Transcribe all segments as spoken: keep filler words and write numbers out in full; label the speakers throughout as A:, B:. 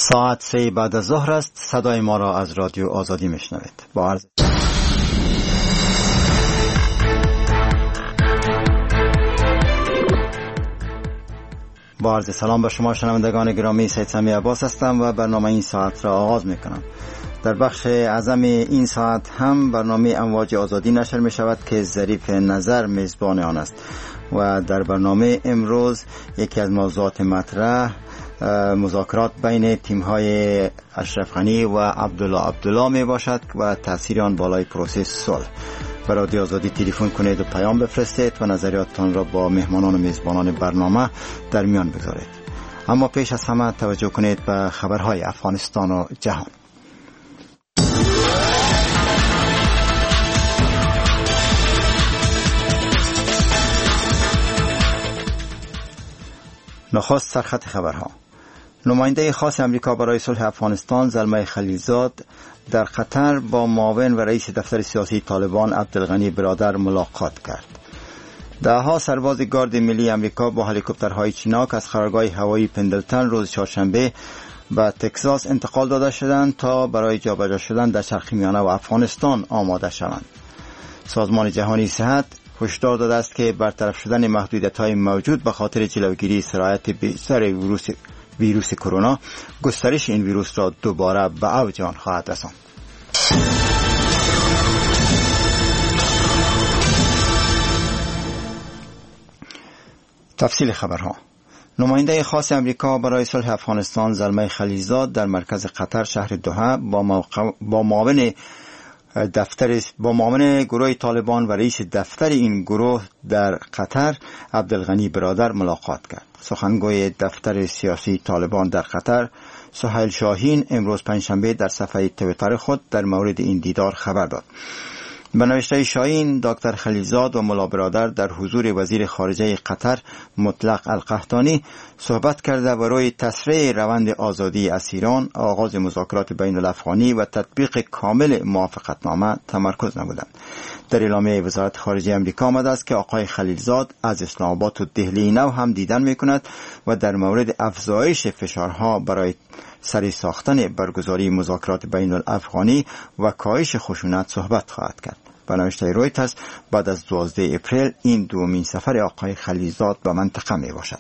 A: ساعت سه بعد از ظهر است. صدای ما را از رادیو آزادی میشنوید. با عرض با عرض سلام به شما شنوندگان گرامی، سید سمی عباس هستم و برنامه این ساعت را آغاز میکنم. در بخش اعظم این ساعت هم برنامه امواج آزادی نشر می شود که ظریف نظر میزبان آن است و در برنامه امروز یکی از موضوعات مطرح مذاکرات بین تیم‌های اشرف غنی و عبدالله عبدالله می باشد و تأثیر آن بالای پروسه صلح. به رادیو آزادی تلفن کنید و پیام بفرستید و نظریاتتان را با مهمانان و میزبانان برنامه در میان بگذارید. اما پیش از همه توجه کنید به خبرهای افغانستان و جهان. نخست سرخط خبرها. نماینده خاص امریکا برای صلح افغانستان زلمه خلیلزاد در قطر با معاون و رئیس دفتر سیاسی طالبان عبدالغنی برادر ملاقات کرد. دهها سرباز گارد ملی امریکا با هلیکوپترهای چیناک از قرارگاه هوایی پندلتن روز چهارشنبه به تگزاس انتقال داده شدند تا برای جابجا شدن در شرق میانه و افغانستان آماده شوند. سازمان جهانی صحت هشدار داده است که برطرف شدن محدودیت‌های موجود به خاطر جلوگیری سرایت بیشتر ویروس ویروس کرونا گسترش این ویروس را دوباره به اوج آن خواهد رساند. تفصیل خبرها. نماینده خاص امریکا برای صلح افغانستان زلمه خلیلزاد در مرکز قطر شهر دوحه با موقع با معاون دفتر با معاون گروه طالبان و رئیس دفتر این گروه در قطر عبدالغنی برادر ملاقات کرد. سخنگوی دفتر سیاسی طالبان در قطر سهیل شاهین امروز پنجشنبه در صفحه توییتر خود در مورد این دیدار خبر داد. به نوشته شاهین، دکتر خلیلزاد و ملا برادر در حضور وزیر خارجه قطر مطلق القحطانی صحبت کرده و روی تسریع روند آزادی اسیران، آغاز مذاکرات بین الافغانی و تطبیق کامل موافقتنامه تمرکز نمودند. در اعلامیه وزارت خارجه امریکا آمده است که آقای خلیلزاد از اسلام آباد و دهلی نو هم دیدن میکند و در مورد افزایش فشارها برای سری ساختن برگزاری مذاکرات بین الافغانی و کاهش خشونت صحبت خواهد کرد. به نوشته رویترز بعد از دوازده اپریل این دومین سفر آقای خلیلزاد به منطقه می باشد.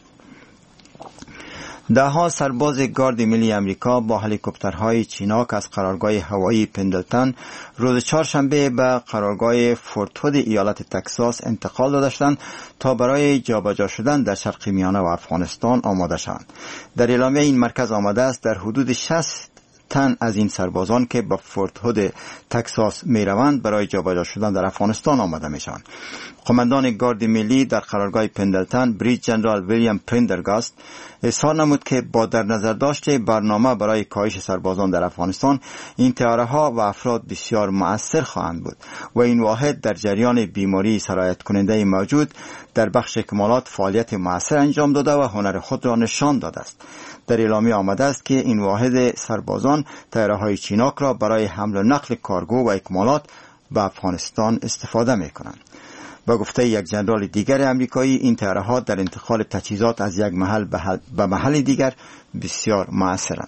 A: دهها سرباز گارد ملی امریکا با هلیکوپترهای چیناک از قرارگاه هوایی پندلتن روز چهارشنبه به قرارگاه فورت هود ایالت تگزاس انتقال داده شدند تا برای جابجا شدن در شرق میانه و افغانستان آماده شوند. در اعلامیه این مرکز آمده است در حدود شصت تن از این سربازان که به فورت هود تگزاس می روند برای جابجا شدن در افغانستان آماده می شوند. قماندان گارد ملی در قرارگاه پندلتن بریج جنرال ویلیام پرندرگاست اظهار نمود که با در نظر داشت برنامه برای کاهش سربازان در افغانستان، این طیاره‌ها و افراد بسیار مؤثر خواهند بود و این واحد در جریان بیماری سرایت کننده موجود در بخش اکمالات فعالیت مؤثر انجام داده و هنر خود را نشان داده است. در اعلامیه آمده است که این واحد سربازان طیاره‌های چیناک را برای حمل و نقل کارگو و اکمالات به افغانستان استفاده می‌کنند. با گفته یک جنرال دیگر امریکایی، این طیاره‌ها در انتقال تجهیزات از یک محل به محل دیگر بسیار مؤثرند.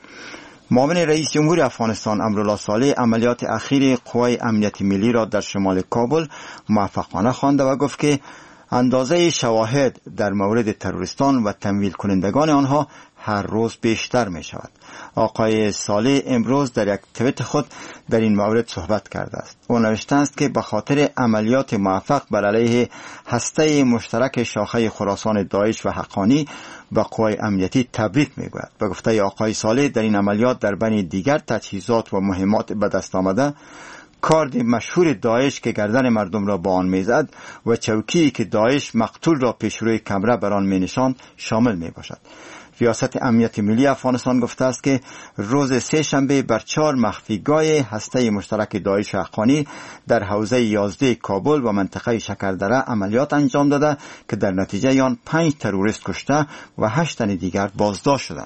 A: معاون رئیس جمهور افغانستان امرالله صالح عملیات اخیر قوای امنیت ملی را در شمال کابل موفقانه خوانده و گفت که اندازه شواهد در مورد تروریستان و تمویل کنندگان آنها هر روز بیشتر می شود. آقای صالح امروز در یک توییت خود در این مورد صحبت کرده است. او نوشته است که به خاطر عملیات موفق بر علیه هسته مشترک شاخه خراسان داعش و حقانی به قوای امنیتی تبریک میگوید. به گفته آقای صالح در این عملیات در بین دیگر تجهیزات و مهمات به دست آمده، کارد مشهور داعش که گردن مردم را با آن میزد و چوکی که داعش مقتول را پیش روی کمره بر آن مینشاند شامل می باشد. ریاست امنیت ملی افغانستان گفته است که روز سه شنبه بر چهار مخفیگاه هسته مشترک داعش و حقانی در حوزه یازده کابل و منطقه شکردره عملیات انجام داده که در نتیجه آن پنج تروریست کشته و هشت تن دیگر بازداشت شدند.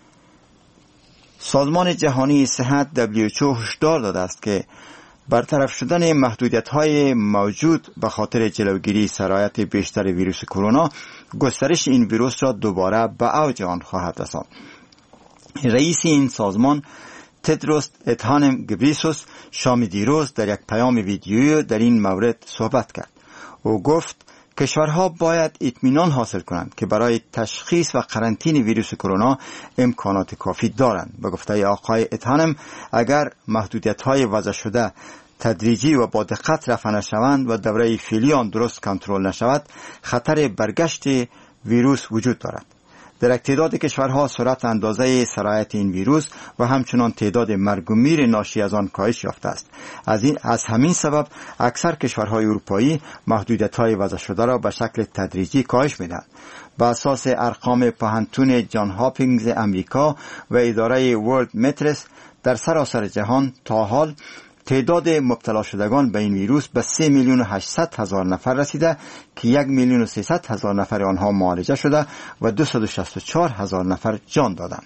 A: سازمان جهانی صحت دبلیو اچ او هشدار داده است که برطرف شدن محدودیت‌های موجود به خاطر جلوگیری سرایت بیشتر ویروس کرونا گسترش این ویروس را دوباره به اوج آن خواهد رساند. رئیس این سازمان تدروس ادهانم گبریسوس شام دیروز در یک پیام ویدیویی در این مورد صحبت کرد. او گفت کشورها باید اطمینان حاصل کنند که برای تشخیص و قرنطینه ویروس کرونا امکانات کافی دارند. به گفته آقای ادهانم اگر محدودیت‌های وضع شده تدریجی و با دقت رفع نشوند و دوره فعلی آن درست کنترل نشود، خطر برگشت ویروس وجود دارد. در تعداد کشورها سرعت اندازه سرایت این ویروس و همچنان تعداد مرگ و میر ناشی از آن کاهش یافته است. از این از همین سبب اکثر کشورهای اروپایی محدودیت‌های وضع شده را به شکل تدریجی کاهش می‌دهند. بر اساس ارقام پوهنتون جان هاپینگز امریکا و اداره ورلد مترس در سراسر جهان تا حال تعداد مبتلا شدگان به این ویروس به سه میلیون و هشتصد هزار نفر رسیده که یک میلیون و سیصد هزار نفر آنها معالجه شده و دویست و شصت و چهار هزار نفر جان دادند.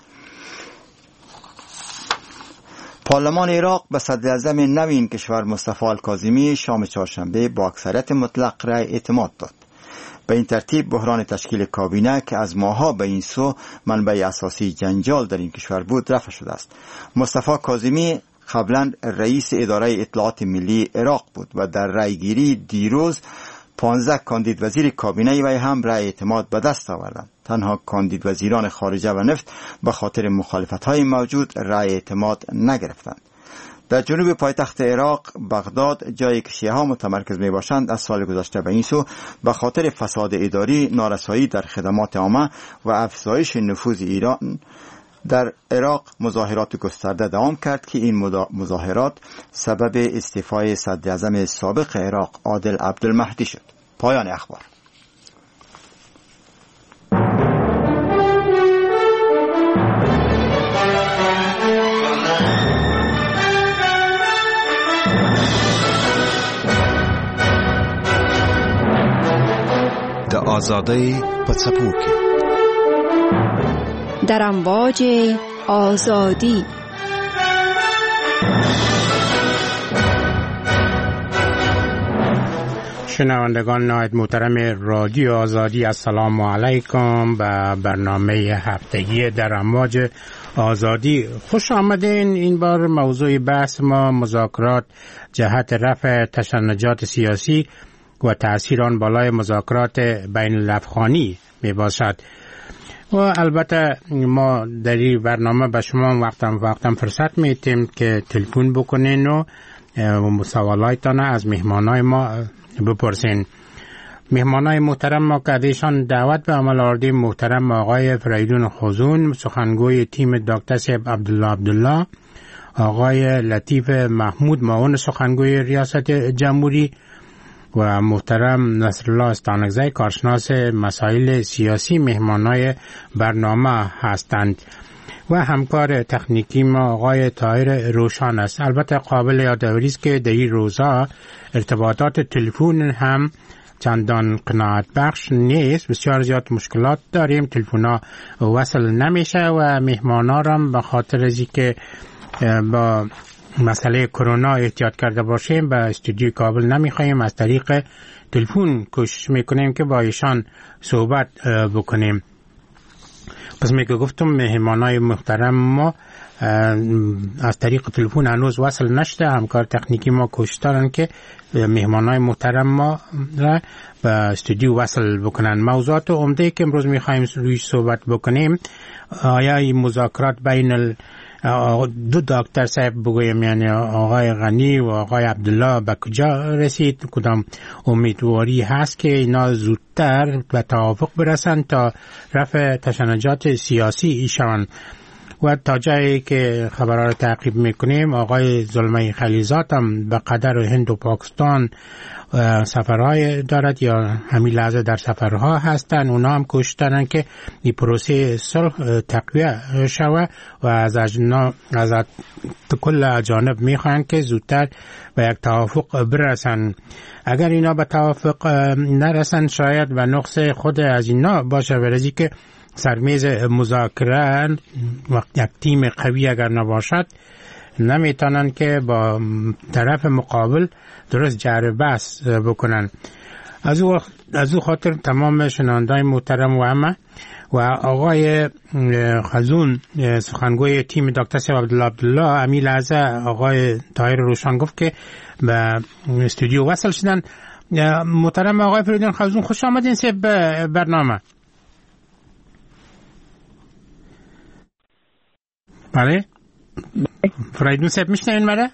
A: پارلمان عراق به صدر اعظم نو این کشور مصطفی الکاظمی شام چهارشنبه با اکثریت مطلق رأی اعتماد داد. به این ترتیب بحران تشکیل کابینه که از ماها به این سو منبع اساسی جنجال در این کشور بود رفع شده است. مصطفی کاظمی قبلا رئیس اداره اطلاعات ملی عراق بود و در رأیگیری دیروز پانزده کاندید وزیر کابینه وی هم رأی اعتماد به دست آوردند. تنها کاندید وزیران خارجه و نفت به خاطر مخالفت‌های موجود رأی اعتماد نگرفتند. در جنوب پایتخت عراق بغداد، جایی که شیعه ها متمرکز می باشند، از سال گذشته به این سو به خاطر فساد اداری، نارسایی در خدمات عامه و افزایش نفوذ ایران در عراق مظاهرات گسترده دوام کرد که این مظاهرات سبب استعفای صدر اعظم سابق عراق عادل عبدالمهدی شد. پایان اخبار.
B: د آزادۍ په څپو کې
C: در امواج آزادی.
D: شنوندگان نهایت محترم رادیو آزادی، السلام علیکم. به برنامه هفتگی در امواج آزادی خوش آمدین. این بار موضوع بحث ما مذاکرات جهت رفع تشنجات سیاسی و تأثیر آن بالای مذاکرات بین الافغانی می باشد. و البته ما در این برنامه به شما وقتم وقتم فرصت میتیم که تلفن بکنین و سوالایتان از مهمانای ما بپرسین. مهمانای محترم ما که ازشان دعوت به عمل آوردیم محترم آقای فریدون خزون، سخنگوی تیم دکتر صاحب عبدالله عبدالله، آقای لطیف محمود معاون سخنگوی ریاست جمهوری و محترم نصرالله استانکزی کارشناس مسائل سیاسی مهمانای برنامه هستند و همکار تکنیکی ما آقای طاهر روشان است. البته قابل یادآوری است که در این روزها ارتباطات تلفن هم چندان قناعت بخش نیست، بسیار زیاد مشکلات داریم، تلفن‌ها وصل نمیشه و مهمانا هم به خاطر از اینکه با مسئله کرونا احتیاط کرده باشیم به استودیوی کابل نمیخوایم، از طریق تلفن کوشش میکنیم که با ایشان صحبت بکنیم. پس میگه گفتم مهمانای محترم ما از طریق تلفن هنوز وصل نشده. همکار تکنیکی ما کوشش دارن که مهمانای محترم ما را به استودیو وصل بکنن. موضوعات عمده که امروز میخوایم رویش صحبت بکنیم، آیا این مذاکرات بین ال دو دکتر صاحب بگویم، یعنی آقای غنی و آقای عبدالله به کجا رسید، کدام امیدواری هست که اینا زودتر به توافق برسن تا رفع تشنجات سیاسی ایشان. و تا جایی که خبرها رو تعقیب میکنیم آقای زلمه خلیزات هم به قطر و هند و پاکستان سفرهای دارد یا همین لحظه در سفرها هستن. اونا هم کوشش دارن که این پروسه صلح تقویه شوه و از اجنا از کل اجانب میخوان که زودتر به یک توافق برسن. اگر اینا به توافق نرسن شاید به نقص خود از اینا باشه، ورزی که سرمیز مذاکره وقت یک تیم قوی اگر نباشد نمیتونن که با طرف مقابل درست جر بحث بکنن. از او از او خاطر تمام شنوندگان محترم و همه و آقای خزون سخنگوی تیم دکتر سیب عبدالله عبدالله امی لحظه آقای طاهر روشن گفت که به استودیو وصل شدن. محترم آقای فریدون خزون خوش آمدین سه برنامه. بله فریدون صاحب میشنوین مرا؟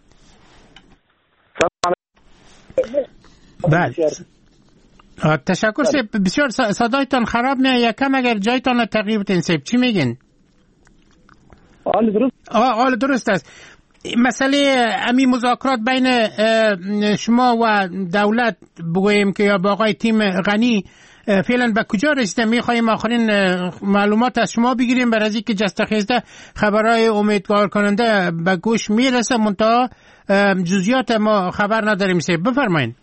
D: بله تشکر صاحب. بسیار صدایتان خراب میاد، یکم اگر جایتان رو تغییر بدین صاحب. چی میگین؟
E: حال درست
D: آه حال درست است. مسئله امی مذاکرات بین شما و دولت بگوییم که یا با آقای تیم غنی فعلا به کجا رسیده؟ میخوایم آخرین معلومات از شما بگیریم برای از اینکه جستخیزده خبرهای امیدوار کننده به گوش میرسه، منتها جزئیات ما خبر نداریم. سه بفرمایید.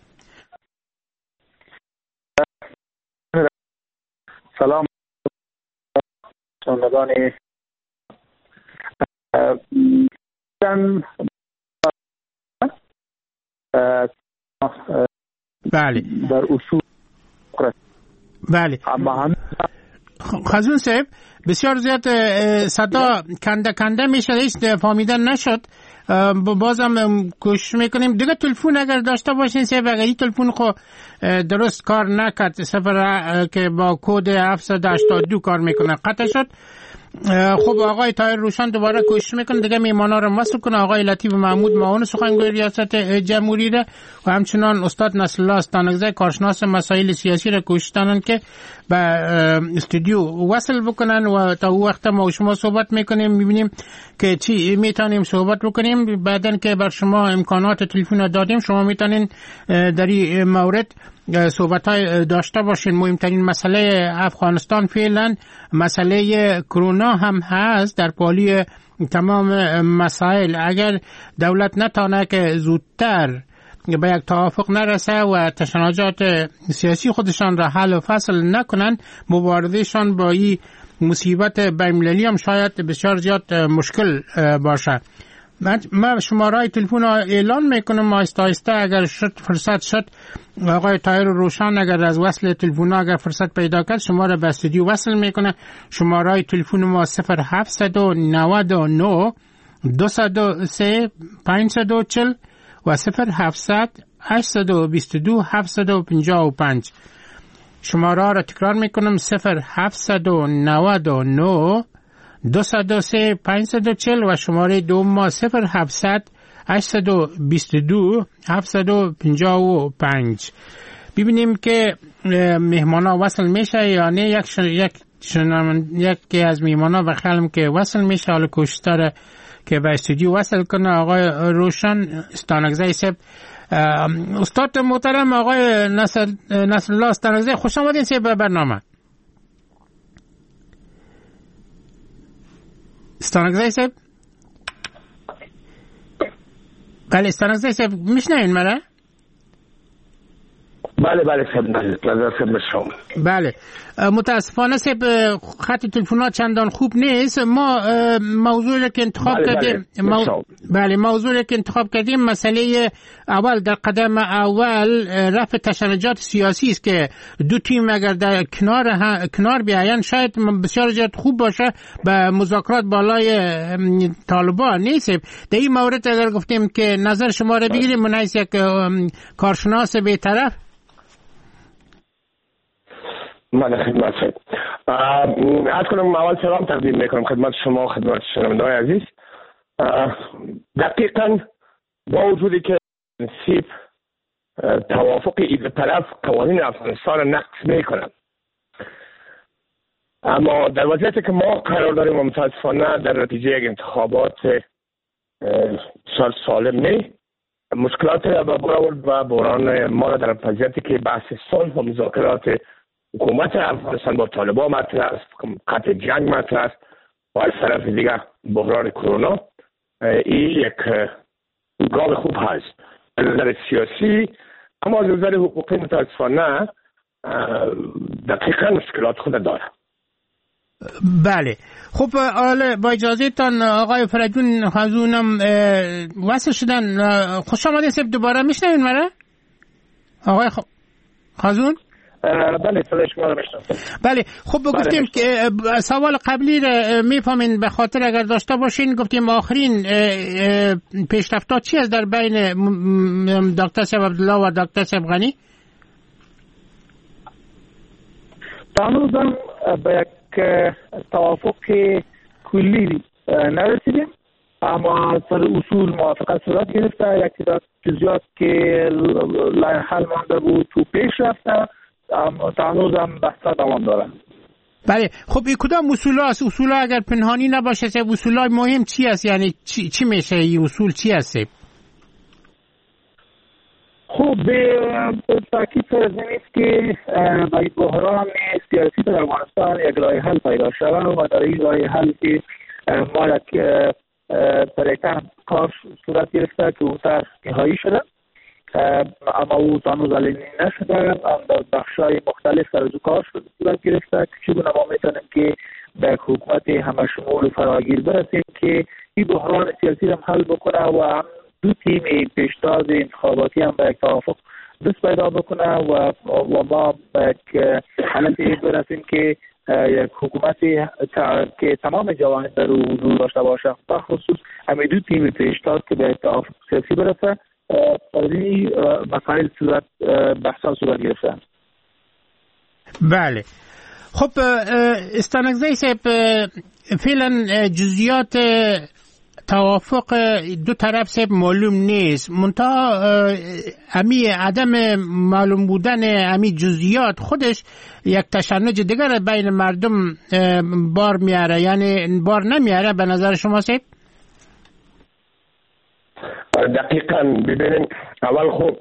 E: سلام شنوندگان
D: بله
E: در اصول
D: بله خزون صاحب بسیار زیاد صدا کنده کنده میشه، هیچ فهمیدن نشد. بازم کوشش میکنیم دیگه. تلفن اگر داشته باشین صاحب، اگر این تلفن خو درست کار نکرد، صفر که با کد هفتصد و هشتاد و دو کار میکنه قطع شد. خب آقای طاهر روشن دوباره کوشش میکنه دیگه میمانا رو وصل کنه. آقای لطیف محمود معاون سخنگوی ریاست جمهوری را و همچنان استاد نصرالله استانکزی کارشناس مسائل سیاسی را کوشش دارن که به استودیو وصل بکنن و تا او وقت ما و شما صحبت میکنیم، میبینیم که چی میتونیم صحبت بکنیم. بعدن که بر شما امکانات تلفن دادیم، شما میتونین در این مورد صحبت های داشته باشین. مهمترین مسئله افغانستان فعلا مسئله کرونا هم هست در پالی تمام مسائل. اگر دولت نتانه که زودتر به یک توافق نرسه و تشنجات سیاسی خودشان را حل و فصل نکنن، مبارزهشان با این مصیبت بین‌المللی هم شاید بسیار زیاد مشکل باشه. من شماره تلفن اعلان میکنم آهسته آهسته، اگر شد فرصت شد آقای طاهر روشن اگر از وصل تلفن اگر فرصت پیدا کرد شماره به استودیو وصل میکنه. شماره تلفن ما صفر هفتصد و نود و نه دویست و سه پانصد و چهل و صفر هفتصد هشتصد و بیست و دو هفتصد و پنجاه و پنج. شماره را تکرار میکنم صفر هفتصد و نود و نه دویست و سه پانصد و چهل و شماره دوم ما صفر هفتصد هشتصد و بیست و دو هفتصد و پنجاه و پنج. ببینیم که مهمانا وصل میشه یا نه. یک شن... یک شن... یکی از مهمانا بخیالم که وصل میشه، حالا کوشش داره که به استودیو وصل کنه. آقای روشن استانکزی صاحب. استاد محترم آقای نصر نصرالله استانکزی خوش آمدین صاحب به برنامه. استانکزی صاحب. بله استانکزی صاحب میشنوین مرا؟
E: بله بله صاحب نظر صاحب شما.
D: بله متاسفانه صاحب خط تلفنات چندان خوب نیست. ما موضوعی که انتخاب
E: بله
D: کردیم
E: بله.
D: مو... بله موضوعی که انتخاب کردیم مسئله اول در قدم اول رفع تشنجات سیاسی است که دو تیم اگر در کنار ها... کنار بیاین شاید بسیار زیاد خوب باشه به مذاکرات بالای طالبان نیست. در این مورد اگر گفتیم که نظر شما را بگیریم من از یک کارشناس بی‌طرف.
E: من خدمت شد از کنم اول سلام تقدیم میکنم خدمت شما خدمت شنونده‌های عزیز. دقیقاً با وجودی که نصیب توافق این طرف قوانین افغانستان را نقض میکنن، اما در وضعیتی که ما قرار داریم و متاسفانه در نتیجه یک انتخابات سال سالم نه مشکلات را به بار آورد و بحران ما را در وضعیتی که بحث صلح و مذاکرات حکومت افغانستان با طالبان مطرح است، قطع جنگ مطرح است و از طرف دیگر بحران کرونا، این یک گام خوب هست از نظر سیاسی، اما از نظر حقوقی متاسفانه دقیقا مشکلات خود داره.
D: بله خب حالا با اجازه تان آقای فریدون خزونم وصل شدن. خوش آمدین سب دوباره میشنوین مرا آقای خ... خزون؟
E: بله صدای شما رو میشنم.
D: بله خب گفتیم که سوال قبلی رو میفهمین به خاطر اگر داشته باشین، گفتیم آخرین پیشرفت‌ها چی است در بین دکتر صاحب عبدالله و دکتر صاحب غنی؟
E: هنوزم به یک توافق کلی نرسیدیم، اما سر اصول موافقت صورت گرفته. یک تعداد جزئیات که لای حل مانده بود تو پیش رفته، اما هنوزم بحثا دوام داره.
D: بله خب این کدام اصولا است؟ اصولا اگر پنهانی نباشه اصولا مهم چی است؟ یعنی چی, چی میشه این اصول چی است؟
E: خب به تاکید فرض که با بحران سیاسی در افغانستان یک راه حل پیدا شود و در این راه حل که ما یک طریقه کار صورت گرفته که اون طرح نهایی شده، اما او هنوز علنی نشده، در بخش‌های مختلف سر از کار صورت گرفته که چگونه ما میتونیم که به حکومت همه شمول فراگیر برسیم که این بحران سیاسی هم حل بکنه و هم دو تیم پیشتاز انتخاباتی هم به یک توافق دست پیدا بکنه و و ما به یک حالتی برسیم که یک حکومتی که تمام جوانب در او حضور داشته باشه، بخصوص همین دو تیم پیشتاز که به توافق سیاسی برسه. این مسائل صورت بحثا صورت گرفته.
D: بله خب استانکزی صاحب فعلا جزئیات توافق دو طرف صاحب معلوم نیست، منتها امی عدم معلوم بودن امی جزئیات خودش یک تشنج دیگر بین مردم بار میاره، یعنی بار نمیاره به نظر شما صاحب؟
E: دقیقاً ببینیم اول خب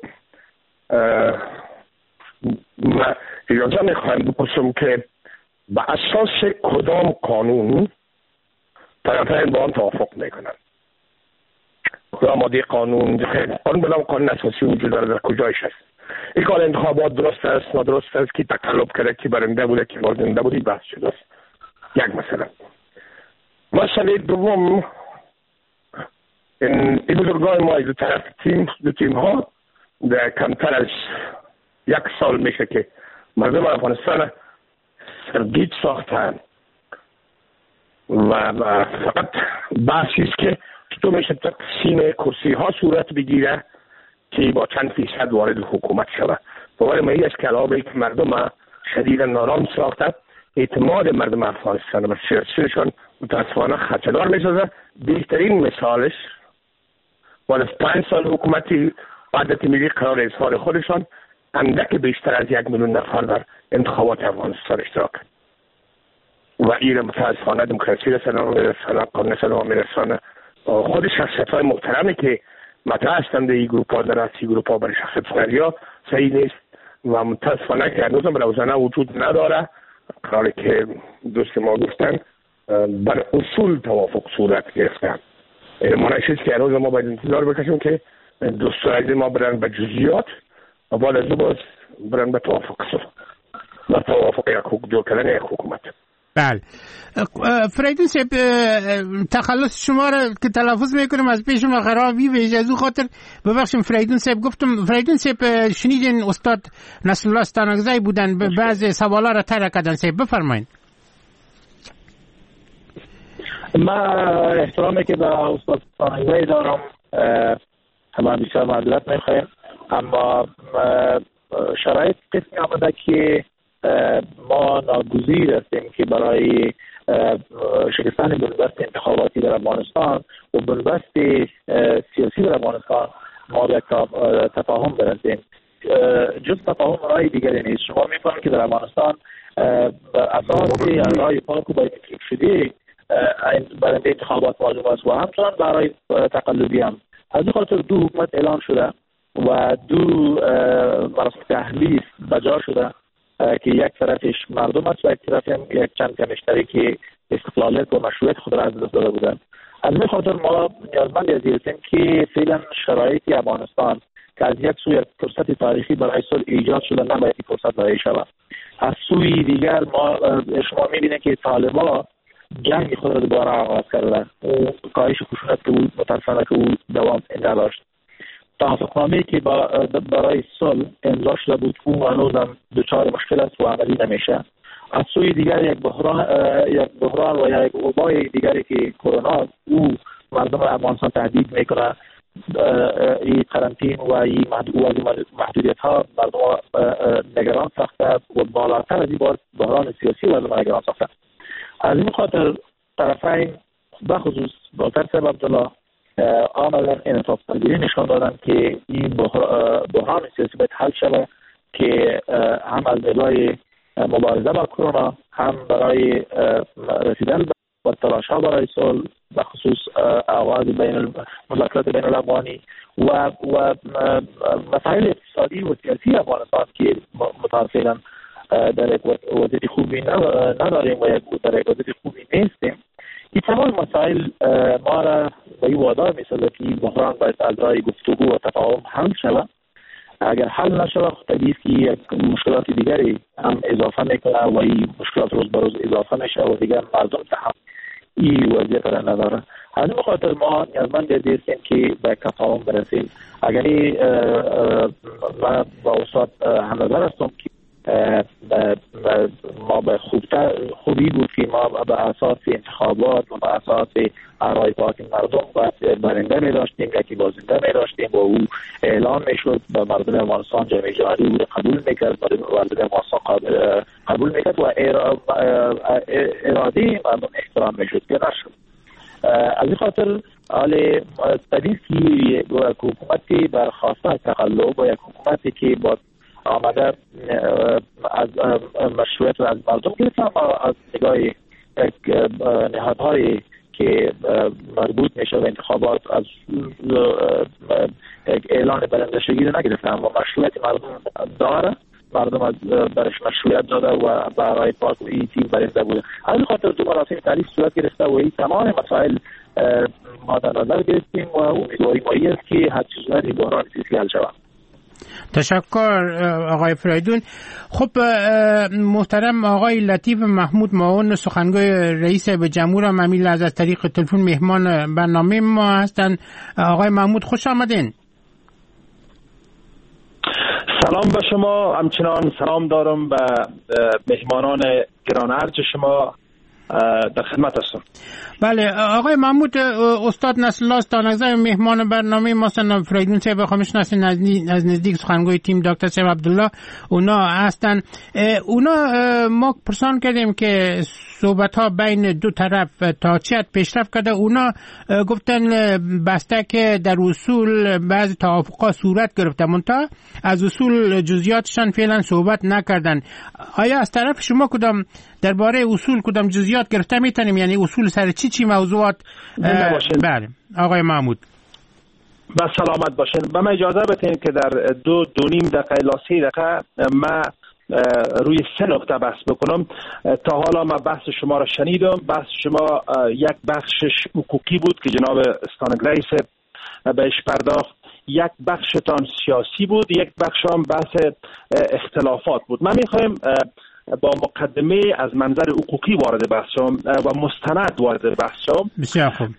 E: من اجازه میخوایم بپرسم که به اساس کدام قانون طرفین با آن توافق میکنن؟ کدام ماده قانون قانون بلام قانون اساسی وجود داره، در کجایش هست؟ این کار انتخابات درست است نادرست است، که تقلب کرده که برنده بوده که بازنده بوده بحث شده است. یک مثلا مسئله دوم، این بزرگای ما دو طرف تیم دو تیم ها در کمتر از یک سال میشه که مردم افغانستان سرگیج ساختن و فقط بحثی است که تو میشه تقسیم کرسی ها صورت بگیره که با چند فیصد وارد حکومت شود. باور ما است که علاوه که مردم شدیدا نارام ساخته، اعتماد مردم افغانستان به سیاستشان متاسفانه خدشه‌دار میسازه. بهترین مثالش بعد از پنج سال حکومتی وحدت ملی قرار اظهار خودشان اندک بیشتر از یک میلیون نفر در انتخابات افغانستان اشتراک و این متاسفانه دموکراسی را سلام میرسانه، قانون سلام میرسانه. خود شخصیت های محترمی که مطرح هستند در این گروپ ها در اصلی گروپ ها برای شخصیت فنریا صحیح نیست و متاسفانه که هنوزم روزانه وجود نداره. قراره که دوست ما گفتن بر اصول توافق صورت گرفتن. منعکس است که هنوز ما باید انتظار بکشیم که دوستان ما برن به جزئیات و بعد از باز برن به توافق و توافق یک حکومت جور کردن یک حکومت.
D: بله فریدون صاحب تخلص شما را که تلفظ میکنم از پیش شما خرابی به از او خاطر ببخشیم. فریدون صاحب گفتم فریدون صاحب شنیدین استاد نصر الله استانکزی بودن، بعضی سوالا را طرح کردن. صاحب بفرمایید.
E: من احترامی که به استاد استانکزی دارم همه بیشتر معذرت میخوایم، اما شرایط قسمی آمده که ما ناگزیر هستیم که برای شکستن بنبست انتخاباتی در افغانستان و بنبست سیاسی در افغانستان ما به تفاهم برسیم. جز تفاهم رای دیگری نیست. شما میفهمید که در افغانستان اساس رای پاک و باید تکلیف شده برای انتخابات واجب است و همچنان برای تقلبی هم. از این خاطر دو حکومت اعلان شده و دو مراسم تحلیف بجا شده که یک طرفش مردم است و یک طرف هم یک چند کمشتری که استقلالیت و مشروعیت خود را از دست داده بودند. از این خاطر ما نیازمند از هستیم که فعلا شرایط افغانستان که از یک سوی فرصت تاریخی برای صلح ایجاد شده نباید این فرصت ضایع شود. از سوی دیگر ما شما می‌بینید که طالبان جنگ خود را دوباره آغاز کردن. کاهش خشونت که بود متأسفانه که او دوام نداشت.
F: توافقنامه‌ای که برای صلح امضا شده بود او هنوزم دچار مشکل است و عملی نمیشه. از سوی دیگر یک بحران یک بحران و یک وبای دیگری که کرونا او مردم افغانستان تهدید میکنه. این قرنطین و این محدودیت ها مردم نگران ساخته و بالاتر از این بحران سیاسی مردم نگران ساخته. از این خاطر طرفین بخصوص دکتر صاحب عبدالله عملا انعطاف پذیری نشان دادن که این بحران سیاسی باید حل شود که هم از نگاه مبارزه با کرونا هم برای رسیدن و تلاش ها برای صلح بخصوص آغاز بین مذاکرات بین الافغانی و و مسائل اقتصادی و سیاسی افغانستان که متأسفانه در یک وضعیت خوبی نداریم و در یک وضعیت خوبی نیستیم. این تمام مسائل ما را به این وادار می‌سازد که این بحران باید از راه گفتگو و تفاهم حل شود. اگر حل نشود طبیعی است که یک مشکلات دیگری هم اضافه میکنه و این مشکلات روز به روز اضافه میشه و دیگر مردم تحمل این وضعیت را نداره. از این خاطر ما نیازمند هستیم که به تفاهم برسیم. اگر من با استاد همنظر هستم که ما به خوبتر خوبی بود که ما به اساس انتخابات و به اساس آرای پاک مردم باید برنده می داشتیم یکی بازنده می داشتیم و او اعلام می شد به مردم افغانستان جامعه جهانی او قبول می کرد مردم افغانستان قبول می کرد و اراده مردم احترام می شد که نشد. از این خاطر حال طبیعی که یک حکومتی برخواسته تقلب و یک حکومتی که با آمده از مشروعیت از مردم گرفته اما از نگاه نهادهای که مربوط میشه به انتخابات از اعلان برندشگی رو نگرفته اما مشروعیت مردم داره. مردم از برش مشروعیت داده و برای پاک و این تیم برنده بوده. از این خاطر دو مراسم تعریف صورت گرفته و این تمام مسائل ما در نظر گرفتیم و امیدواری ما است که هر چیز این بحران سیاسی حل شود.
D: تشکر آقای فریدون. خب محترم آقای لطیف محمود معاون سخنگوی رئیس جمهور هم همین لحظه از طریق تلفن مهمان برنامه ما هستند. آقای محمود خوش آمدین.
G: سلام به شما، همچنان سلام دارم به مهمانان گرانارج شما، در خدمت هستم.
D: بله آقای محمود، استاد نصرالله ستانکزی مهمان برنامه ما هستن. فریدون صاحب خواهم شناسین از نزدیک سخنگوی تیم دکتر صاحب عبدالله اونا هستن. اونا ما پرسان کردیم که صحبت ها بین دو طرف تا چه حد پیشرفت کرده. اونا گفتن بسته که در اصول بعضی توافقات صورت گرفته منتها از اصول جزئیاتشان فعلا صحبت نکردن. آیا از طرف شما کدام درباره اصول کدام جزئیات گرفته میتونیم؟ یعنی اصول سر چی چی موضوعات؟ بله آقای محمود
G: با سلامت باشین. به من اجازه بدین که در دو دو نیم دقیقه الی سه دقیقه ما روی سه نکته بحث بکنم. تا حالا ما بحث شما را شنیدم. بحث شما یک بخشش حقوقی بود که جناب ستانکزی بهش پرداخت، یک بخشتان سیاسی بود، یک بخش هم بحث اختلافات بود. من میخوایم با مقدمه از منظر حقوقی وارد بحث شم و مستند وارد بحث شم.
D: بسیار خوب.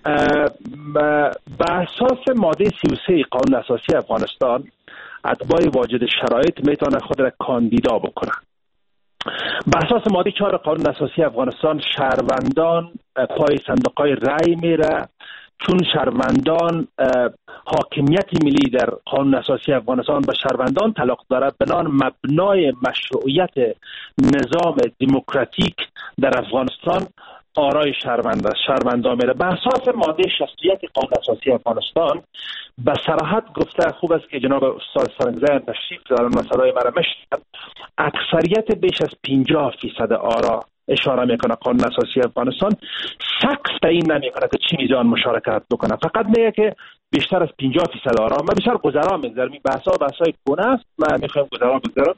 G: به اساس ماده سی و سه قانون اساسی افغانستان اتباع واجد شرایط میتونه خود را کاندیدا بکنه. به اساس ماده چهار قانون اساسی افغانستان شهروندان پای صندوق‌های رای میره، چون شهروندان حاکمیت ملی در قانون اساسی افغانستان به شهروندان تعلق دارد، بنان مبنای مشروعیت نظام دموکراتیک در افغانستان آرای شهروند است. شهروندان میره. به اساس ماده شصت و یک قانون اساسی افغانستان به صراحت گفته، خوب است که جناب استاد ستانکزی تشریف دارن مسائل مرا مشتن، اکثریت بیش از پنجاه فیصد آرا اشاره میکنه قانون اساسی افغانستان. سقف تعیین نمیکنه که چی میزان مشارکت بکنه، فقط میگه که بیشتر از پنجاه فیصد آرا. ما بیشتر گذرا میگذارم، این بحثا بحثای کونه است، ما میخوایم گذرا بگذارم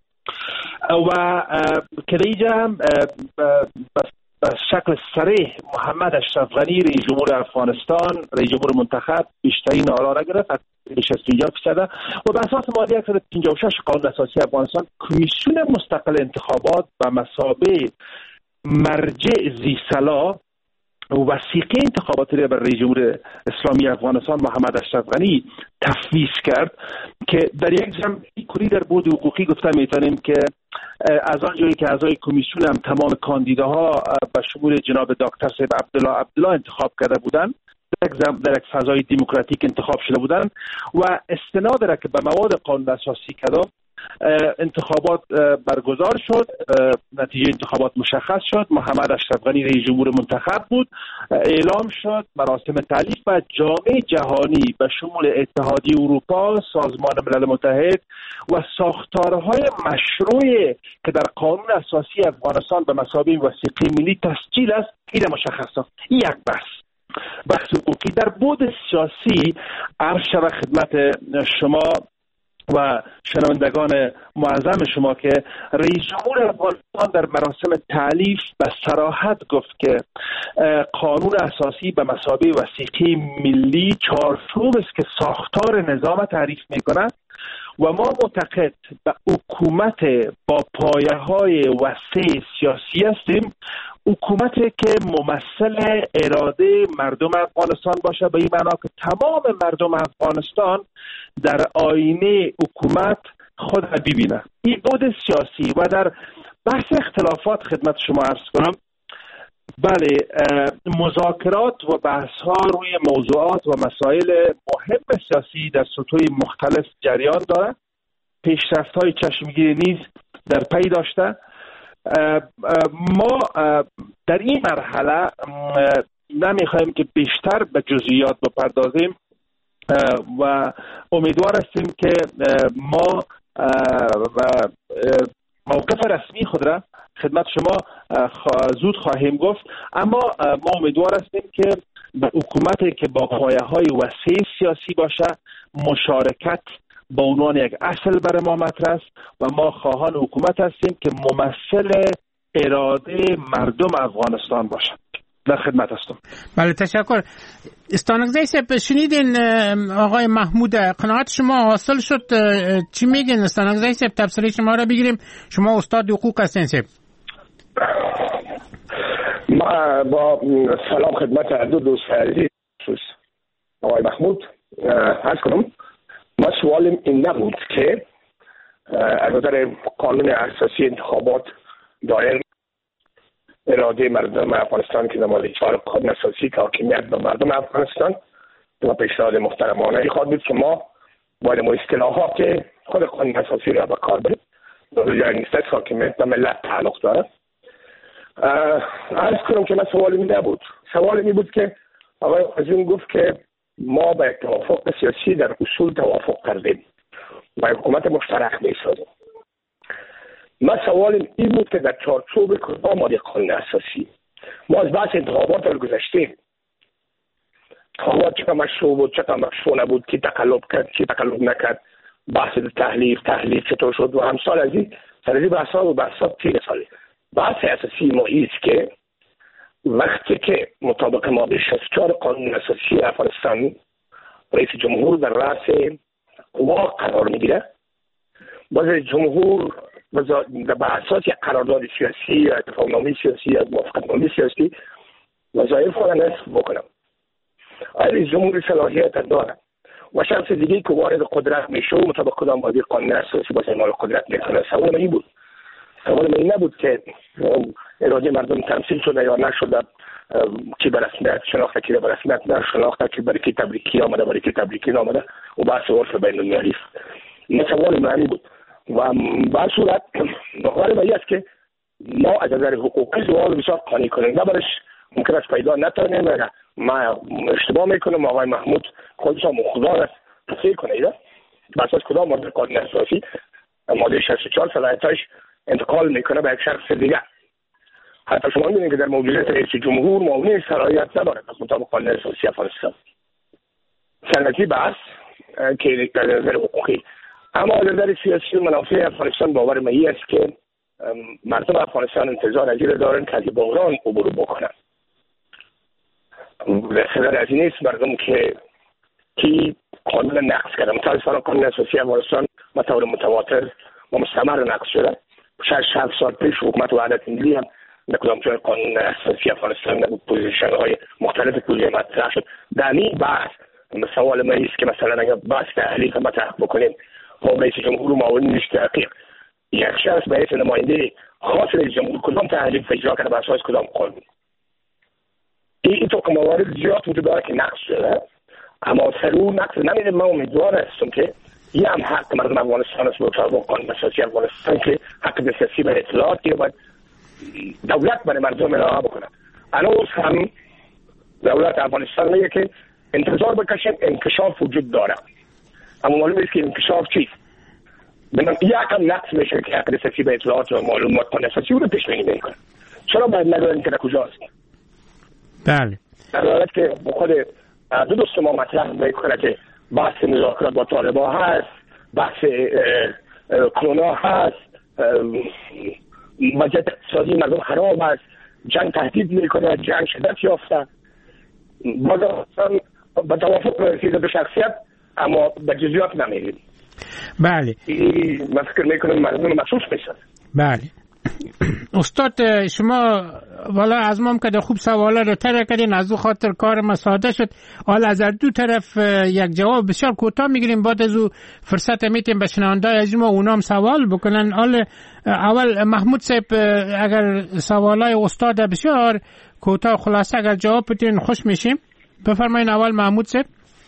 G: و که دیجا به شکل صریح محمد اشرف غنی رئیس جمهور افغانستان، رئیس جمهور منتخب، بیشترین آرا را گرفت، بیش از پنجاه فیصد. و به اساس ماده صد و پنجاه و شش قانون اساسی افغانستان کمیسیون مستقل انتخابات به مثابه مرجع ذی صلاح وثیقه انتخاباتی را بر رئیس جمهور اسلامی افغانستان محمد اشرف غنی تفویض کرد که در یک جمع کلی در بود حقوقی گفته میتونیم که از آن جایی که اعضای کمیسیون هم تمام کاندیداها به شمول جناب دکتر صاحب عبدالله عبدالله انتخاب کرده بودند، در یک فضای دموکراتیک انتخاب شده بودند و استناد را که به مواد قانون اساسی کرده انتخابات برگزار شد. نتیجه انتخابات مشخص شد، محمد اشرف غنی رئیس جمهور منتخب بود. اعلام شد مراسم تعلیف و جامعه جهانی به شمول اتحادیه اروپا، سازمان ملل متحد و ساختارهای مشروع که در قانون اساسی افغانستان به مثابه وثیقه ملی تسجیل است، این مشخص است. این یک بحث بحث حقوقی. در بود سیاسی عرض شود خدمت شما و شنوندگان معظم شما که رئیس جمهور افغانستان در مراسم تعلیف به صراحت گفت که قانون اساسی به مثابه وثیقه ملی چارچوب است که ساختار نظام تعریف می‌کند و ما معتقد به حکومت با پایه‌های وسیع سیاسی هستیم، حکومتی که ممثل اراده مردم افغانستان باشه، به این معنا که تمام مردم افغانستان در آینه حکومت خود را ببینه. این بود سیاسی. و در بحث اختلافات خدمت شما عرض کنم، بله، مذاکرات و بحث ها روی موضوعات و مسائل مهم سیاسی در سطوح مختلف جریان داره، پیشرفت های چشمگیری نیز در پی داشته. ما در این مرحله نمیخوایم که بیشتر به جزئیات بپردازیم و امیدوار هستیم که ما موقف رسمی خود را خدمت شما زود خواهیم گفت، اما ما امیدوار هستیم که به حکومتی که با پایه‌های وسیع سیاسی باشه، مشارکت به عنوان یک اصل برای ما مطرح است و ما خواهان حکومت هستیم که ممثل اراده مردم افغانستان باشد. در خدمت هستم.
D: بله، تشکر. استانگزی صاحب، شنیدین آقای محمود، قناعت شما حاصل شد؟ چی میگین استانگزی صاحب؟ تبصره شما را بگیریم. شما استاد حقوق هستین صاحب.
E: ما با سلام خدمت دو دوست عزیز آقای محمود عرض کنم. ما سوالم این نبود که از نظر قانون اساسی انتخابات دایر اراده مردم افغانستان که نماد چهار قانون اساسی که حاکمیت به مردم افغانستان و پیشنهاد محترمانه خواهد بود که ما باید ما اصطلاحات خود قانون اساسی را به کار بریم. در نیست حاکمیت به ملت تعلق دارد. عرض کنم که من سوال می نبود. سوال می بود که آقای قاضی گفت که ما با یک توافق سیاسی در اصول توافق کردیم و حکومت مشترک می‌سازیم. من سوال این بود که در چارچوب کدام ماده قانون اساسی ما از بحث انتخابات رو گذشتیم. انتخابات چقدر مشروع بود، چقدر مشروع نبود، کی تقلب کرد، کی تقلب نکرد، بحث تحلیف تحلیف چطور شد و همسال از این سر از این بحث‌ها و بحث‌ها تیر ساله. بحث اساسی ما ایست که وقتی که مطابق ماده شصت و چهار قانون اساسی افغانستان رئیس جمهور در رأس قوا قرار میگیره، باز جمهور به اساس یک قرارداد سیاسی یا اتفاقنامه سیاسی یا موافقتنامه سیاسی وظایف خود نصف بکنم. آیا رئیس جمهور صلاحیت داره و شخص دیگه که وارد قدرت میشه مطابق کدام ماده قانون اساسی باز اعمال قدرت میکنه؟ سوال این بود. سوال من این نبود که اراده مردم تمثیل شده یا نشده، کی به رسمیت شناخته، کی به رسمیت نشناخته، کی برای کی تبریکی آمده، برای کی تبریکی نامده و بحث عرف بین المللی است. این سوال معنی بود و به صورت نظر من است که ما از نظر حقوقی سوال بسیار قانع کننده برش ممکن است پیدا نتونیم. ما اشتباه میکنم، آقای محمود خودش هم خدا است تصحیح کنه ایده بر اساس کدام ماده قانون اساسی ماده شصت و چهار صلاحیتش انتقال میکنه به یک شخص دیگه. حتی شما می‌بینید که در موجودیت رئیس جمهور معاون صلاحیت نداره از مطابق قانون اساسی افغانستان. سنتی بحث که در نظر حقوقی، اما از نظر سیاسی و منافع افغانستان باور من است که مردم افغانستان انتظار از این دارن که از بحران عبور بکنن. خبر از این نیست مردم که کی قانون نقض کردن. متاسفانه قانون اساسی افغانستان به طور متواتر و مستمر نقض شده. شش هفت سال پیش حکومت وحدت ملی هم در کدام جای قانون اساسی افغانستان در پوزیشن های مختلف کلیه مطرح شد. در این بحث سوال ما است که مثلا اگر بحث تحلیل مطرح بکنیم خب رئیس جمهور و معاون تحقیق یک شخص به حیث نماینده خاص رئیس جمهور کدام تحلیل اجرا کرده بر اساس کدام قانون. این تو که موارد زیاد وجود داره که نقص شده، اما سرو نقص نمیده. من امیدوار هستم که این هم حق مردم افغانستان است به قانون اساسی افغانستان که حق دسترسی به اطلاعات که باید دولت برای مردم ارائه بکنه. هنوز هم دولت افغانستان میگه که انتظار بکشیم انکشاف وجود داره، اما معلوم است که انکشاف چیست. بنابراین یکم نقص میشه که حق دسترسی به اطلاعات و معلومات قانون اساسی رو پیش بینی میکنه. چرا باید نداریم که در کجاست؟
D: بله.
E: در حالت که خود دو دوست ما مطرح میکنه که بحث مذاکرات با طالبان هست، بحث کرونا هست، وضعیت اقتصادی مردم خراب است، جنگ تهدید میکنه، جنگ شدت یافته. ما با توافق رسیده به شخصیت اما به جزئیات نمیریم.
D: بله.
E: من فکر میکنم مردم مخصوص میشن.
D: بله. استاد شما والا از ما که خوب سوالا رو طرح کردین، از او خاطر کار ما ساده شد. حالا از دو طرف یک جواب بسیار کوتاه میگیریم، بعد از او فرصت میتیم به شنونده‌های از ما اونام سوال بکنن. حالا اول محمود صاحب اگر سوالای استاد بسیار کوتاه خلاصه اگر جواب بدین خوش میشیم. بفرمایید اول محمود صاحب.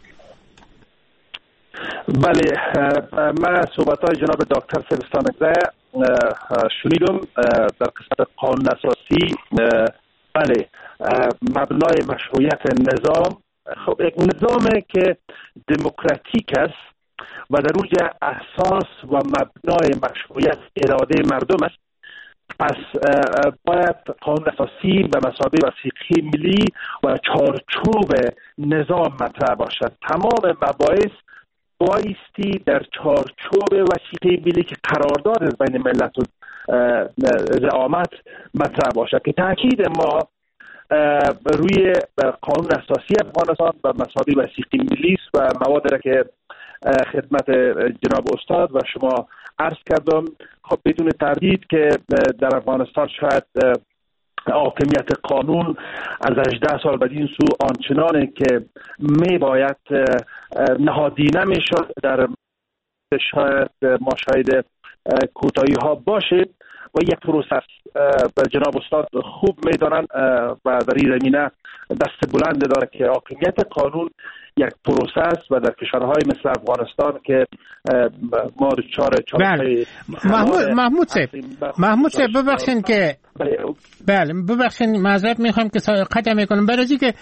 G: بله، من صحبت‌های جناب دکتر فرستانکزی شنیدم در قسمت قانون اساسی. بله، مبنای مشروعیت نظام خب یک نظامی که دموکراتیک است و در اونجا اساس و مبنای مشروعیت اراده مردم است. پس باید قانون اساسی به مثابه وثیقه ملی و چارچوب نظام مطرح باشد. تمام مباحث بایستی در چارچوب وثیقه ملی که قرارداد بین ملت و زعامت مطرح باشد که تاکید ما روی قانون اساسی افغانستان و مثابه وثیقه ملی است و مواد را که خدمت جناب استاد و شما عرض کردم. خب بدون تردید که در افغانستان شاید حاکمیت قانون از هجده سال بدین سو آنچنانه که می باید نهادینه می شد، در شاید ما شاید کوتاهی ها باشه و یک پروسس جناب استاد خوب می دارن و در این زمینه دست بلند داره که حاکمیت قانون یک پروسس و در کشورهای مثل افغانستان که ما دچار
D: بله. محمود محمود صاحب محمود صاحب ببخشید که بله ببخشید معذرت میخوام که قطع میکنم برای که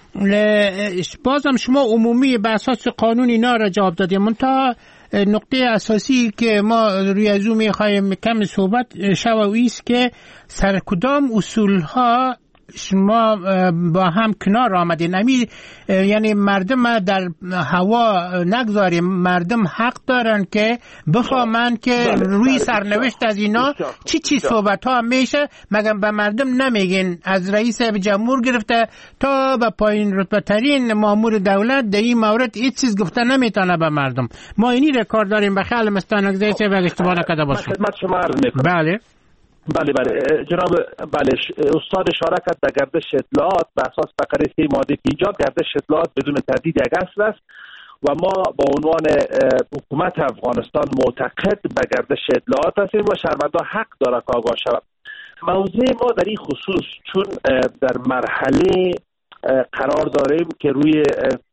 D: بازم شما عمومی به اساس قانون اینا را جواب دادیم. منتها نقطه اساسی که ما روی از اون میخوایم کم صحبت شوی است که سر کدام اصول ها شما با هم کنار آمدین. امی یعنی مردم در هوا نگذاریم، مردم حق دارن که بفهمن که روی سرنوشت از اینا چی چی صحبت ها میشه، مگر به مردم نمیگین. از رئیس جمهور گرفته تا به پایین رتبه ترین مامور دولت در این مورد هیچ چیز گفته نمیتونه به مردم. ما اینی رکورد داریم به خیال مستانگزی چه وقت اشتباه نکرده باشیم. بله
G: بله بله جناب بله استاد اشاره کرد به گردش اطلاعات به اساس فقره سه ماده اینجا گردش اطلاعات بدون تردید یک اصل است و ما با عنوان حکومت افغانستان معتقد به گردش اطلاعات هستیم و شهروندان حق داره که آگاه شود. موضوع ما در این خصوص چون در مرحله قرار داریم که روی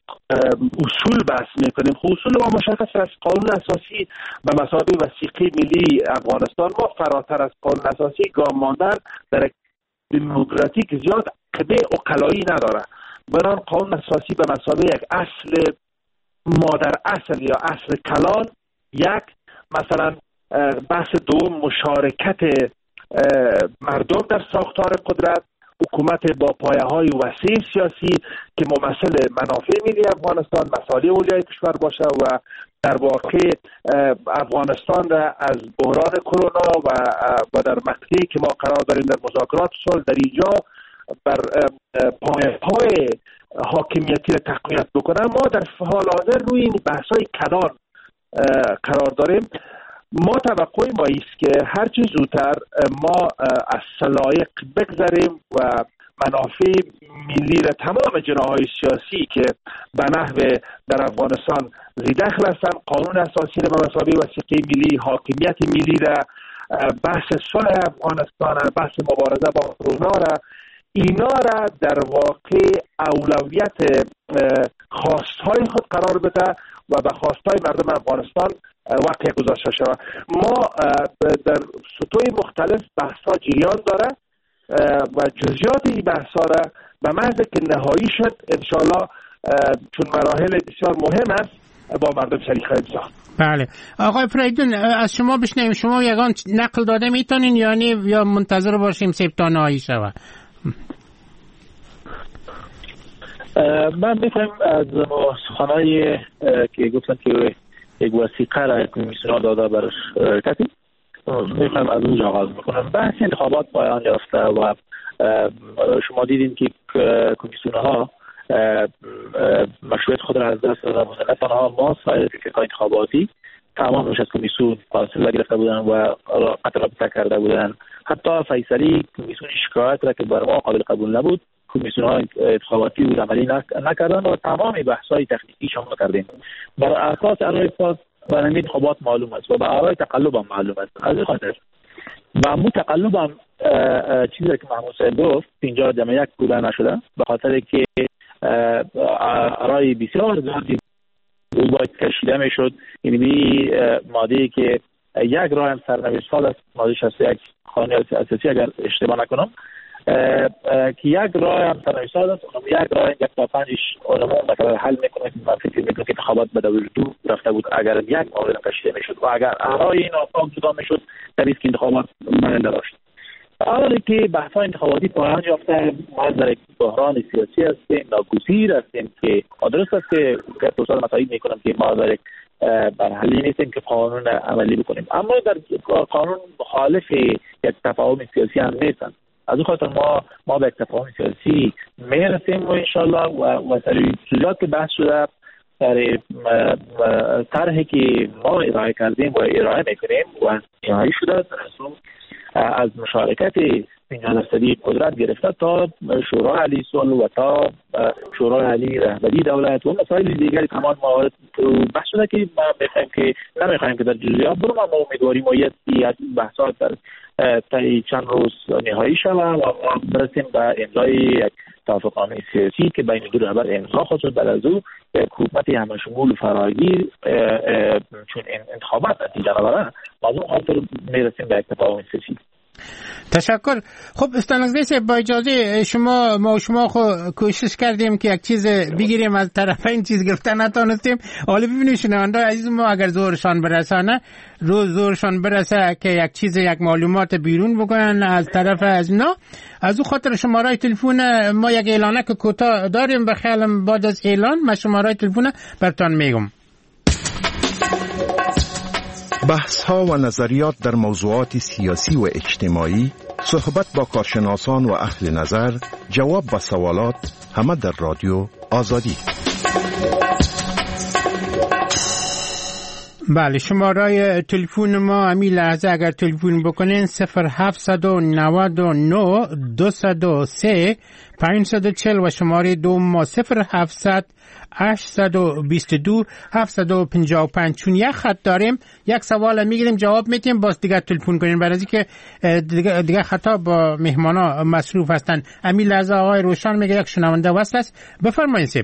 G: اصول بحث میکنیم، اصول ما مشخص از قانون اساسی و مثابه وثیقه ملی افغانستان. ما فراتر از قانون اساسی گام ماندن در دموکراتیک زیاد قده عقلایی نداره. بران قانون اساسی به مثابه یک اصل مادر اصل یا اصل کلان، یک مثلا بحث دوم مشارکت مردم در ساختار قدرت، حکومت با پایه های وسیع سیاسی که ممثل منافع ملی افغانستان، مصالح اولیای کشور باشه و در واقع افغانستان را از بحران کرونا و و در مقطعی که ما قرار داریم در مذاکرات صلح در اینجا بر پایه های حاکمیتی را تقویت بکنه. ما در حال حاضر روی این بحث های کلان قرار داریم ما توقع ما است که هرچی زودتر ما از سلایق بگذریم و منافع ملی را تمام جناح‌های سیاسی که به نحو در افغانستان زیدخل هستند، قانون اساسی را به مثابه وثیقه ملی، حاکمیت ملی را، بحث صلح افغانستان، بحث مبارزه با کرونا را، اینا را در واقع اولویت خواستهای خود قرار بده و به خواستهای مردم افغانستان واقع گذاشته شود. ما در سطوح مختلف بحث‌ها جریان داره و جزئیات این بحث‌ها را به محض که نهایی شد انشاءالله چون مراحل بسیار مهم است با مردم شریک خواهیم ساخت.
D: بله آقای فریدون از شما بشنویم، شما یگان نقل داده میتونین یعنی یا منتظر باشیم سه تا نهایی شود؟
F: من می‌خوایم از سخنای که گفتن که یک وثیقه را کمیسیون داده برش کسی می‌خوایم از اونجا آغاز بکنم. بحث انتخابات پایان یافته و شما دیدین که کمیسیون‌ها مشروعیت خود را از دست دادن بودن. نه تنها ما سایر فکرهای انتخاباتی تمامش از کمیسیون فاصله گرفته بودن و قطع رابطه کرده بودن. حتی فیصلی کمیسیون شکایت را که بر ما قابل قبول نبود کمیسیون‌های انتخاباتی بود عملی نکردن و تمام بحث‌های تکنیکی شامل کردیم. بر اساس آرای فاز برای انتخابات معلوم است و به آرای تقلب هم معلوم است. از این خاطر و مو تقلب هم چیزی که محمود صاحب گفت اینجا جمع یک بوده نشده به خاطر که آرای بسیار زیادی باید کشیده میشد. یعنی ماده که یک راه هم سرنوشت سال است، ماده شصت و یک قانون اساسی اگر اشتباه نکنم که یک راه هم سرنوشت سال است، اونم یک راه یک تا پنجش اونم مثلا حل میکنه که من فکر میکنم که انتخابات به دور دو رفته بود اگر یک مورد کشیده میشد و اگر آرای این آفاق جدا میشد در که انتخابات مانند داشت. حالا که بحث‌های انتخاباتی پایان یافته ما در یک بحران سیاسی هستیم، ناگزیر هستیم که درست است که پروسه متعهد میکنم که ما در یک مرحله نیستیم که قانون عملی بکنیم، اما در قانون مخالف یک تفاهم سیاسی هم نیستن. از اون خاطر ما ما به یک تفاهم سیاسی میرسیم و انشالله و و سر جزئیات که بحث شده در طرحی که ما ارائه کردیم و ارائه میکنیم و نهایی شده در اصل از مشارکت پنجاه درصدی قدرت گرفته تا شورای عالی صلح و تا شورای عالی رهبری دولت و مسائل دیگری تمام موارد بحث شده که ما می‌خوایم که نمی‌خوایم که در جزئیات بریم، اما امیدواریم از بحثات در طی چند روز نهایی شود و برسیم به امضای یک توافقنامه سیاسی که بین دو رهبر امضا خواهد شد. بعد از او حکومت همشمول فراگیر چون انتخابات نتیجه نبره از اون خاطر میرسیم به یک تفاهم سیاسی.
D: تشکر. خب استانگزی صاحب با اجازه شما ما شما خو کوشش کردیم که یک چیز بگیریم از طرف این چیز گرفتن نتونستیم. حالا ببینید شنونده عزیز ما اگر زورشان برسانه روز زورشان برسه که یک چیز یک معلومات بیرون بکنن از طرف از نه از او خاطر شماره تلفن ما یک اعلانه که کوتاه داریم به خیالم بعد از اعلان ما شماره تلفن براتون میگم.
B: بحث ها و نظریات در موضوعات سیاسی و اجتماعی، صحبت با کارشناسان و اهل نظر، جواب به سوالات، همه در رادیو آزادی.
D: بله شماره تلفن ما همین لحظه اگر تلفن بکنین صفر هفتصد و نود و نه دویست و سه پانصد و چهل و شماره دوم ما صفر هفتصد هشتصد و بیست و دو هفتصد و پنجاه و پنج. چون یک خط داریم یک سوال میگیریم جواب میتیم باز دیگه تلفن کنین برای اینکه دیگه, دیگه خطا با مهمانا مصروف هستن. همین لحظه آقای روشن میگه یک شنونده وصل است. بفرمایید سیب.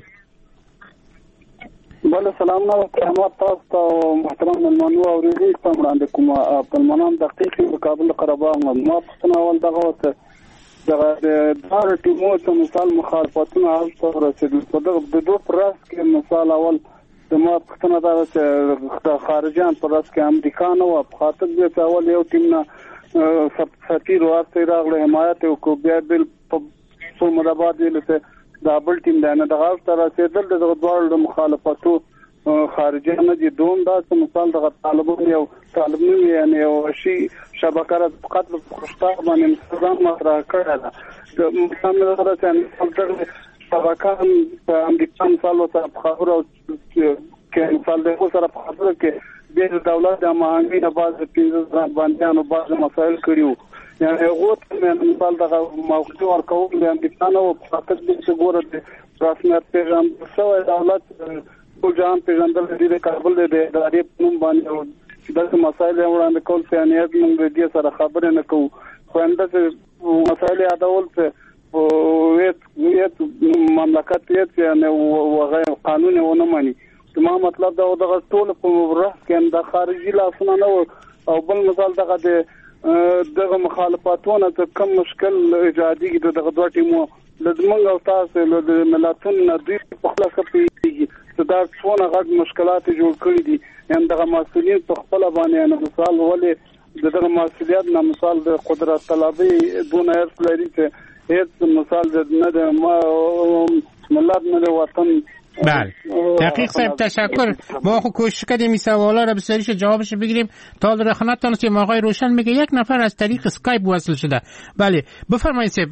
H: بله سلام نو احمد تاسو محترم مهمانو اوریدي تاسو وړاندې کوم عبدالمنان دقیق په کابل قرهباغ ما پښتنه ول دغه دغه د دار ټیمو ته مثال مخالفتونه او رسیدل په دغه د دوه پرس کې مثال اول د ما پښتنه د خارجيان پرس کې امریکا نو په خاطر د اول یو ټیم نه سفیر ورته راغله حمایت او کو بیا بل په سومراباد ویلته دا بل ټیم دی نه دغه تر رسیدل دغه دوه د مخالفتو خارجيان دي دوم دا مثال دغه طالبان یو طالبان یعنی یو شی شبکه را قتل خوشتار باندې نظام مطرح کړل دا مثال دغه چې دغه شبکه په امریکا مثال او په خبرو کې مثال د خو سره په خبرو کې به دولت د مهنګي نه باز پنځه باندې او باز مسائل کړیو یعنی هغه ته مثال دغه موقع ورکوم د امریکانو په خاطر د څګور د رسمیت پیغام سوی دولت ټول جهان پیژندل دي د کابل د ادارې په نوم باندې دغه مسایل وړاندې کول څه نیت موږ دې سره خبرې نه کوو خو انده مسایل یادول څه او یت مملکت یت یعنی وغیر قانون ونه مانی ما مطلب دا دغه ټول په ورځ کې د خارجي لاسونه نه او بل مثال دغه د دغه مخالفاتونه ته کم مشکل ایجادي د دغه دوه ټیمو لزمنګ او تاسو د ملاتونو نه دوی په خپل خپلېږي دا څونه غږ مشکلات جوړ کړی دي ان دغه مسؤلین په خپل باندې نه مثال ولې دغه مسؤلیت نه مثال د قدرت طلبي دون هیڅ لري چې هیڅ مثال نه د ملت نه د وطن.
D: بله دقیق صاحب تشکر. ما خو کوشش کردیم این سوالا رو بسیاریش جوابش بگیریم تا در خدمت تانستیم. آقای روشن میگه یک نفر از طریق اسکایپ وصل شده. بله بفرمایید صاحب.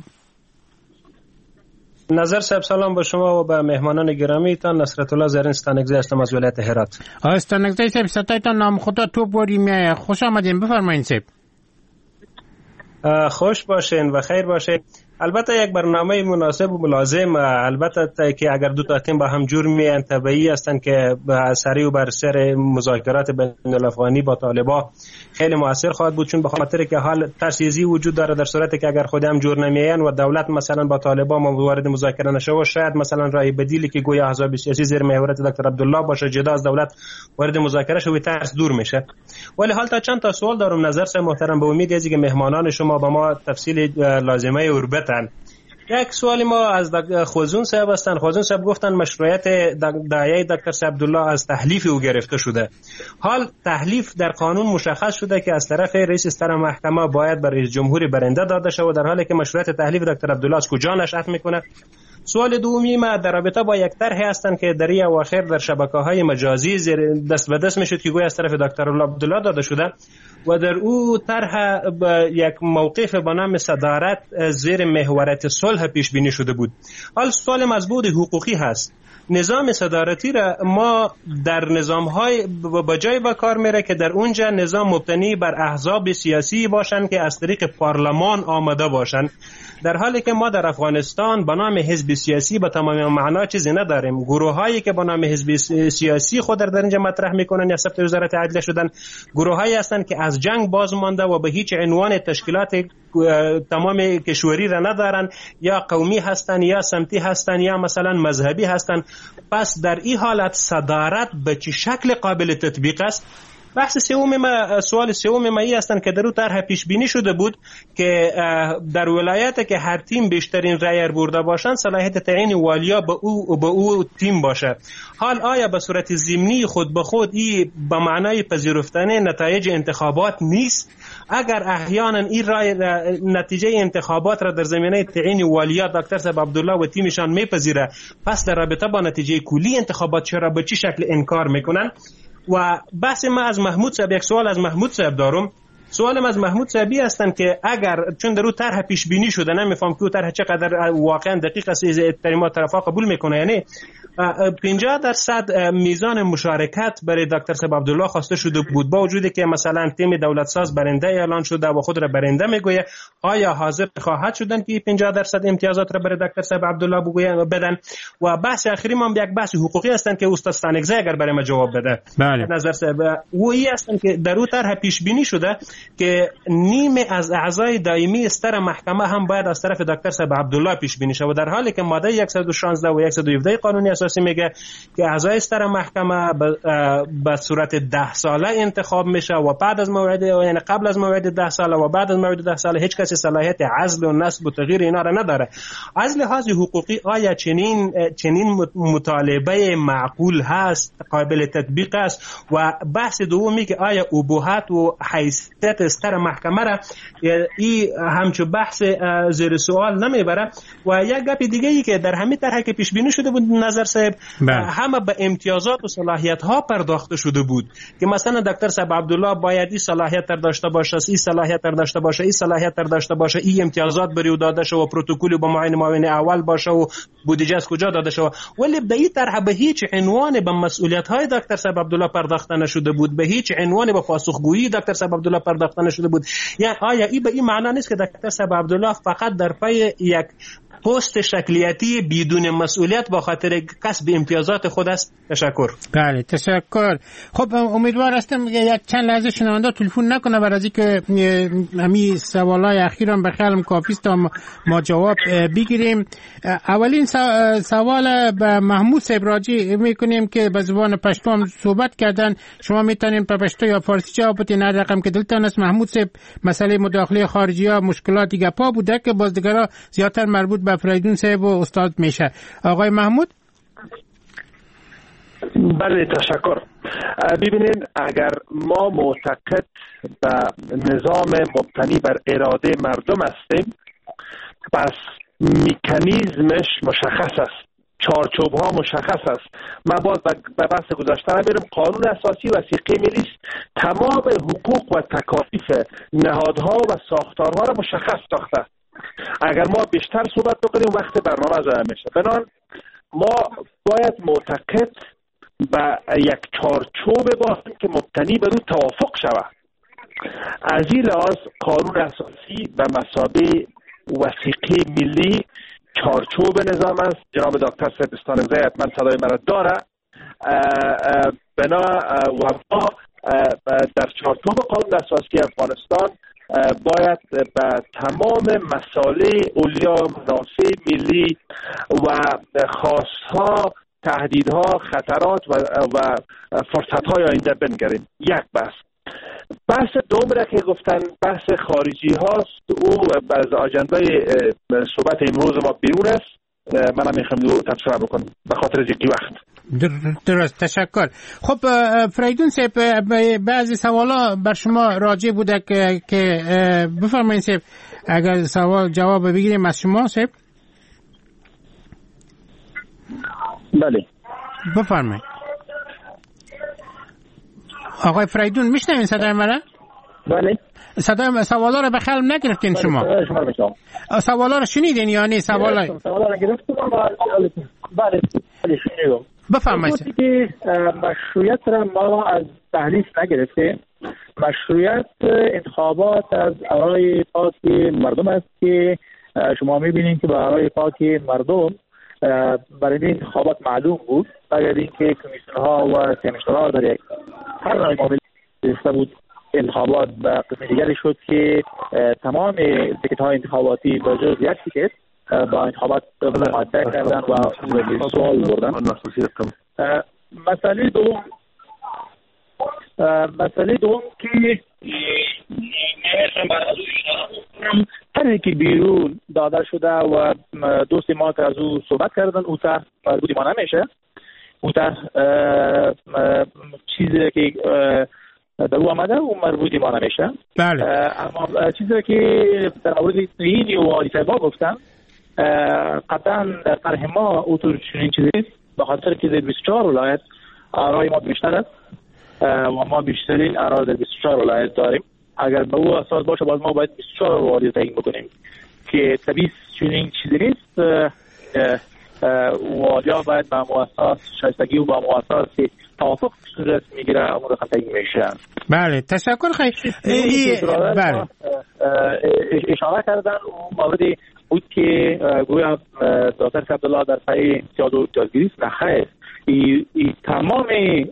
I: نظر صاحب سلام به شما و به مهمانان گرامی تان. نصرت الله زرین استانگزی هستم از ولایت هرات.
D: استانگزی صاحب ستایتان نام خدا توپ باری میایه. خوش آمدین بفرمایید صاحب.
I: خوش باشین و خیر باشین. البته یک برنامه مناسب و ملازم، البته که اگر دو تا تیم با هم جور میان طبیعی هستند که سریع و بر سر مذاکرات بین الافغانی با طالبان خیلی مؤثر خواهد بود، چون به خاطر که حال ترسیزی وجود داره در صورتی که اگر خود هم جور نمیان و دولت مثلا با طالبان وارد مذاکره نشه و شاید مثلا رای بدیلی که گویا احزاب سیاسی زیر محوریت دکتر عبدالله باشه جدا از دولت وارد مذاکره شه و ترس دور میشه. ولی حال تا چند تا سوال دارم نظر صاحب محترم، به امید از اینکه مهمانان شما با ما تفصیل لازمه اربطن. یک سوال ما از خوزون صاحب هستن. خوزون صاحب گفتن مشروعیت داعیه دکتر عبدالله از تحلیف او گرفته شده. حال تحلیف در قانون مشخص شده که از طرف رئیس ستر محکمه باید بر رئیس جمهور برنده داده شود، در حالی که مشروعیت تحلیف دکتر عبدالله از کجا نشأت میکنه؟ سوال دومی ما در رابطه با یک طرحی هستند که در این اواخر در شبکه‌های مجازی دست به دست میشد که گویا از طرف دکتر عبدالله داده شده و در او طرح یک موقف به نام صدارت زیر محوریت صلح پیش بینی شده بود. حال سوال مضبوط حقوقی هست. نظام صدارتی را ما در نظام‌های با جای با کار میره که در اونجا نظام مبتنی بر احزاب سیاسی باشند که از طریق پارلمان آمده باشند، در حالی که ما در افغانستان به نام حزب سیاسی به تمام معنا چیزی نداریم. گروهایی که به نام حزب سیاسی خود در اینجا مطرح میکنن یا ثبت وزارت عدلیه شدن، گروهایی هستند که از جنگ باز مانده و به هیچ عنوان تشکیلات تمام کشوری را ندارن، یا قومی هستن یا سمتی هستن یا مثلا مذهبی هستن. پس در این حالت صدارت به چه شکل قابل تطبیق است؟ بحث سوم ما سوال سوم ما ای هستند که در اون طرح پیش بینی شده بود که در ولایت که هر تیم بیشترین رای برده باشند صلاحیت تعیین والیا به او به او تیم باشه. حال آیا به صورت ضمنی خود به خود این به معنای پذیرفتن نتایج انتخابات نیست؟ اگر احیانا این رای نتیجه انتخابات را در زمینه تعیین والیا دکتر صاحب عبدالله و تیمشان میپذیره، پس در رابطه با نتیجه کلی انتخابات چرا به چه شکل انکار میکنن؟ و بحث ما از محمود صاحب، یک سوال از محمود صاحب دارم. سوالم از محمود صاحبی هستند که اگر چون در اون طرح پیش بینی شده، نمیفهم که اون طرح چقدر واقعا دقیق است تریما طرفا قبول میکنه، یعنی پنجاه درصد میزان مشارکت برای دکتر صاحب عبدالله خواسته شده بود، با وجودی که مثلا تیم دولت ساز برنده اعلان شده و خود را برنده میگویه، آیا حاضر خواهد شدن که پنجاه درصد امتیازات را برای دکتر صاحب عبدالله بگویه بدن؟ و بحث آخری ما یک بحث حقوقی هستند که استاد استانگزی اگر برای ما جواب بده.
D: بله.
I: نظر صاحب و این هستند که در اون طرح پیش بینی شده که نیمه از اعضای دائمی ستر محکمه هم باید از طرف دکتر صاحب عبدالله پیش بینی شود، در حالی که ماده صد و شانزده و صد و هفده قانون اساسی میگه که اعضای ستر محکمه به صورت ده ساله انتخاب میشه و بعد از موعد، یعنی قبل از موعد ده ساله و بعد از موعد ده ساله هیچ کسی صلاحیت عزل و نصب و تغییر اینا را نداره. از لحاظ حقوقی آیا چنین چنین مطالبه معقول هست، قابل تطبیق است؟ و بحث دومی که آیا ابهات و حیثیت صلاحیت استر محکمه را این همچو بحث زیر سوال نمیبره. و یک گپ دیگه ای که در همین طرح که پیش بینی شده بود نظر صاحب، همه به امتیازات و صلاحیت ها پرداخته شده بود که مثلا دکتر صاحب عبدالله باید این صلاحیت تر داشته باشه، این صلاحیت تر داشته باشه، این صلاحیت تر داشته باشه، این امتیازات بری و داده شه و پروتکل با معاین معاون اول باشه و بودجه از کجا داده شه. ولی به این طرح به هیچ عنوان به مسئولیت های دکتر صاحب عبدالله پرداخته نشده بود، به هیچ عنوان به پاسخگویی دکتر صاحب عبدالله پرداخته نشده بود. یعنی آیا این به این معنا نیست که دکتر صاحب عبدالله فقط در پی یک پست شکلیتی بدون مسئولیت با خاطر کسب امتیازات خود است؟ تشکر.
D: بله تشکر. خب امیدوار هستم یک چند لحظه شنونده تلفن نکنه برای اینکه همین سوالای اخیرام به خیالم کافی است تا ما جواب بگیریم. اولین سوال به محمود صاحب راجع میکنیم که به زبان پشتو هم صحبت کردن، شما میتونین به پشتو یا فارسی جواب بدین هر رقم که دلتان است. محمود صاحب مسئله مداخله خارجی ها مشکلاتی گپا بوده که باز دیگرها زیادتر مربوط به فریدون صاحب و استاد میشه. آقای محمود.
G: بله تشکر. ببینید اگر ما معتقد به نظام مبتنی بر اراده مردم هستیم پس مکانیزمش مشخص است، چارچوب ها مشخص است. ما باز به بحث گذاشته میرم. قانون اساسی وثیقه ملی تمام حقوق و تکالیف نهادها و ساختارها را مشخص ساخته. اگر ما بیشتر صحبت بکنیم وقت برنامه ضایع میشه. بنابراین ما باید معتقد به یک چارچوب باشیم که مبتنی بر او توافق شود. از این لحاظ قانون اساسی به مثابه وثیقه ملی چارچوب نظام است. جناب دکتر صاحب استانزی حتما صدای مرا داره. بنا و ما در چارچوب قانون اساسی افغانستان باید به تمام مسائل علیا منافع ملی و خواستها، تهدیدها، خطرات و, و فرصتهای آینده بنگریم. یک بحث. بحث دوم را که گفتن بحث خارجی هاست، او از آجندای صحبت امروز ما بیرون است. من هم میخوام تفسیر بکنم به خاطر زیادی وقت.
D: درست تشکر. خب فریدون صاحب بعضی سوالا بر شما راجع بوده که, که بفرمایید صاحب اگر سوال جواب بگیریم از شما صاحب.
F: بله
D: بفرمایید. آقای فریدون میشنوین صدای مرا؟
F: بله.
D: صدای سوالا رو به خلم نگرفتین شما؟ سوالا رو شنیدین یا نه؟ سوالا
F: سوالا رو گرفتم. بله بله شنیدم.
D: بفرمایید.
F: که مشروعیت را ما از تحریف نگرفتیم. مشروعیت انتخابات از آرای پاک مردم است که شما میبینید که به آرای پاک مردم برای این انتخابات معلوم بود اگر اینکه کمیسیون ها و کمیسیون ها در یک هر نوع معامله گرفته بود انتخابات به قسم دیگری شد که تمام تیکت های انتخاباتی به جز یک تیکت با انتخابات مقاطع کردن و سوال بردن. مسئله دوم مسئله دوم که طرحی که بیرون داده شده و دوست ما که از او صحبت کردن او طرح مربوطی ما نمیشه. او طرح چیزی که در او آمده او مربوطی ما نمیشه.
D: بله.
F: اما چیزی که در مورد این و آلیتبا گفتن قطعا در طرح ما او طور چنین چیزی نیست به خاطر که در بیست و چهار ولایت آرای ما بیشتر است و ما بیشترین آرا در بیست و چهار ولایت داریم. اگر به او اساس باشه باز ما باید بیست و چهار والی تعیین بکنیم که طبیعی چنین چیزی نیست. والیا باید با مؤسسات شایستگی و با مؤسسات توافق صورت میگیره امور تعیین میشه.
D: بله تشکر خیلی. بله
F: اشاره کردن موردی بود که گویا دکتر عبدالله در پای امتیاز و امتیازگیری است. نخیر ای, ای تمام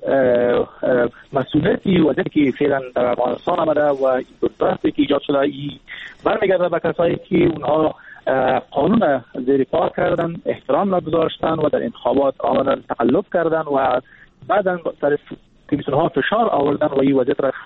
F: مسئولیتی وضعیتی که فعلا در افغانستان آمده و بدبختی که ایجاد شده ای برمیگرده به کسایی که اونها قانون زیر پا کردن، احترام نگذاشتن و در انتخابات آمدن تقلب کردن و بعدا سر کمیسیون ها فشار آوردن و این وضعیت را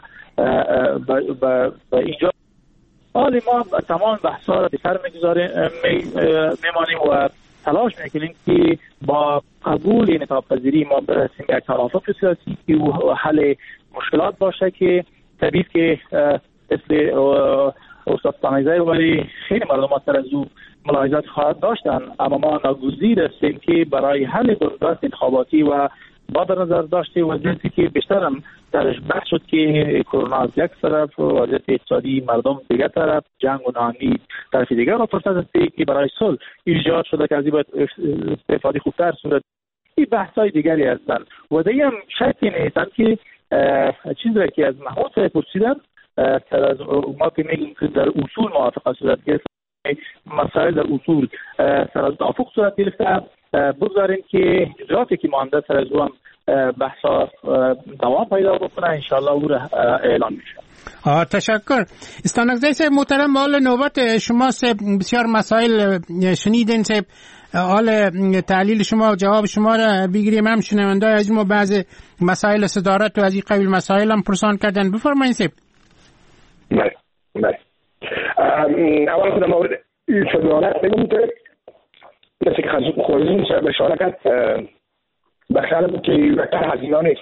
F: به اینجا حالی ما تمام بحثا را به سر میمانیم و تلاش میکنیم که با قبول این انعطاف پذیری ما برسیم به یک توافق سیاسی که حل مشکلات باشه که طبیعی که مثل استاد استانگزی ولی خیلی مردم سر از او ملاحظات خواهد داشتن، اما ما ناگزیر هستیم که برای حل بحران انتخاباتی و با در نظر داشته وضعیتی که بیشتر هم درش بحث شد که کرونا از یک طرف و وضعیت اقتصادی مردم دیگر طرف، جنگ و ناامنی طرف دیگر را فرصت هستی که برای صلح ایجاد شده که از این باید استفاده خوبتر صورت. این بحث‌های دیگری هستند و دیگه هم شکی نیستند که چیزی را که از محمود صاحب پرسیدن سر از ما که میگیم که در اصول موافقه صورت گرفت، مسائل در اصول سر از توافق صورت گرفته، بگذاریم که جزئیاتی که مانده سر از او بحثا دوام پیدا بکنه، انشالله او را اعلان میشه.
D: آه تشکر. استانگزی صاحب محترم، مال نوبت شما صاحب بسیار مسائل شنیدین صاحب، حال تحلیل شما و جواب شما را بگیریم. هم شنونده از ما بعض مسائل صدارت و از این قبیل مسائل هم پرسان کردن، بفرمایید صاحب.
E: بله بله. اول خودم مورد صدارت بگم که مثل که خانجون خوردیم به شارکت بخیال بود که وقتر هزینه نیست،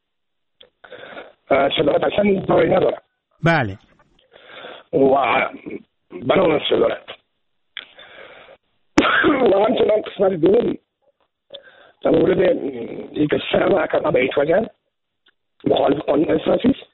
E: صدارت اصلا داری نداره.
D: بله.
E: و بنابراین صدارت و همچنان قسمت دوم در مورد یک سر محکمه به ایت وجه مخالف قانون اساسی است،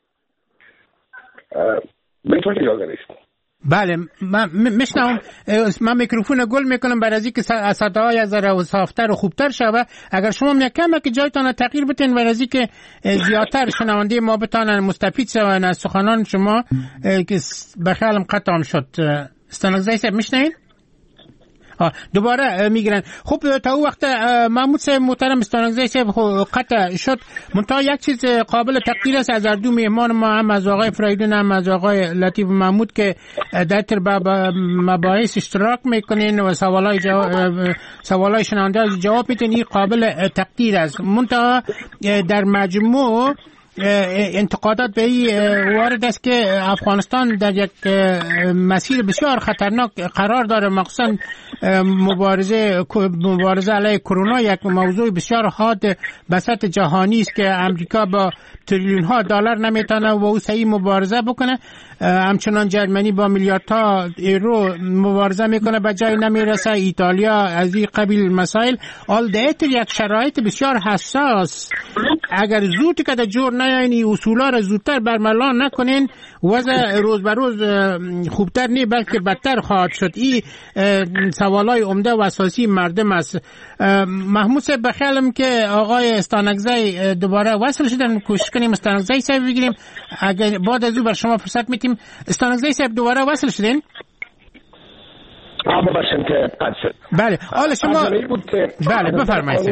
E: به ایت وجه اجازه نیست.
D: بله من میشنم، من میکروفون گل میکنم برای اینکه صداهای از را صافتر و خوبتر شوه. اگر شما میکنم که جایتان تغییر بتین برای اینکه زیادتر شنونده ما بتانن مستفید شون از سخنان شما که بخیالم قطعم شد. استانگزی صاحب میشنین؟ دوباره میگیرن. خب تا او وقت محمود صاحب محترم، استانگزی صاحب قطع شد، منتها یک چیز قابل تقدیر است از هر دو مهمان ما، هم از آقای فرایدون هم از آقای لطیف محمود که در تر مباحث اشتراک میکنین و سوالای جواب سوالای شنونده جواب میدین، این قابل تقدیر است. منتها در مجموع انتقادات به این وارد است که افغانستان در یک مسیر بسیار خطرناک قرار داره، مخصوصا مبارزه مبارزه علیه کرونا یک موضوع بسیار حاد به سطح جهانی است که امریکا با تریلیون ها دلار نمیتونه و او صحیح مبارزه بکنه، همچنان جرمنی با میلیاردها یورو مبارزه میکنه به جای نمیرسه، ایتالیا از این قبیل مسائل. آل دیت یک شرایط بسیار حساس، اگر زود که در جور نیاینی اصولا را زودتر برملا نکنین وضع روز به روز خوبتر نی بلکه بدتر خواهد شد. این سوالای عمده و اساسی مردم است. محمود صاحب بخیالم که آقای استانگزی دوباره وصل شدن، کوشش کنیم استانگزی صاحب بگیریم، اگر بعد از او بر شما فرصت میتیم. استانگزی صاحب دوباره وصل شدین؟
E: آبا باشم که قد شد.
D: بله حالا شما بله بفرمایید.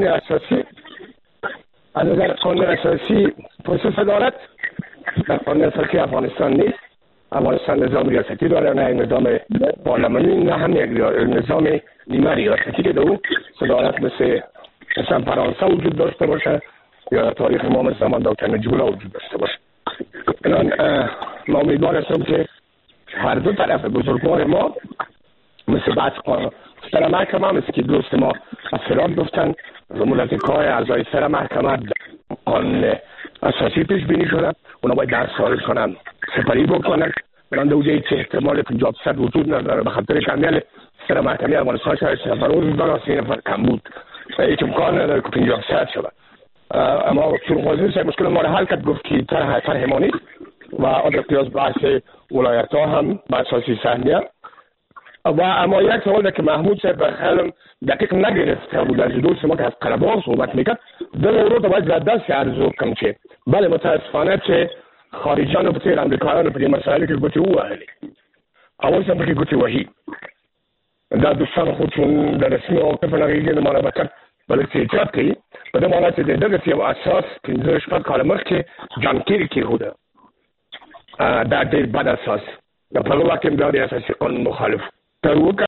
E: از نظر قانون اساسی پروسه صدارت در قانون اساسی افغانستان نیست. افغانستان نظام ریاستی داره، نه نظام پارلمانی، نه هم یک نظام نیمه ریاستی که دو صدارت مثل مثلا فرانسه وجود داشته باشه یا تاریخ ما مثل زمان دکتر نجیب الله وجود داشته باشه. الان ما امیدوار هستم که هر دو طرف بزرگوار ما مثل بعض سر محکمه مثل که دوست ما از فرار گفتن ملتکای اعضای سر محکمه قانون اساسی پیش بینی شدن، اونا باید درس خارج کنن، سپری بکنن. بران دوجه ایچ احتمال پنجاه درصد وجود نداره به خاطر کمیل سر محکمه افغانستان شاید سه نفر روز داره، سه نفر کم بود، هیچ امکان نداره که پنجاه درصد شود. اما سرخوازی سر مشکل ما را حل کرد، گفت که طرح طرح ما نیست و آدر قیاس بحث ولایت ها هم به اساسی سهمیه. و اما یک سوال که محمود صاحب بخیالم دقیق نگرفته بود از دوست ما که از قره‌باغ صحبت میکرد، در اورو تا باید زدست ارزو کم که بله متاسفانه که خارجیان و بسیر امریکایان و پدی مسائلی که گوتی او اهلی اول سم که گوتی وحی در دوستان خودشون در رسمی موقف نغیگی نمانه بکر بله سیجاب که بده مانه که دیده که اساس پینزه شپت کال مخ که جانکیری که خوده در دیر بد اساس در پلو وقتی امدادی اساسی قانون مخالف تروکا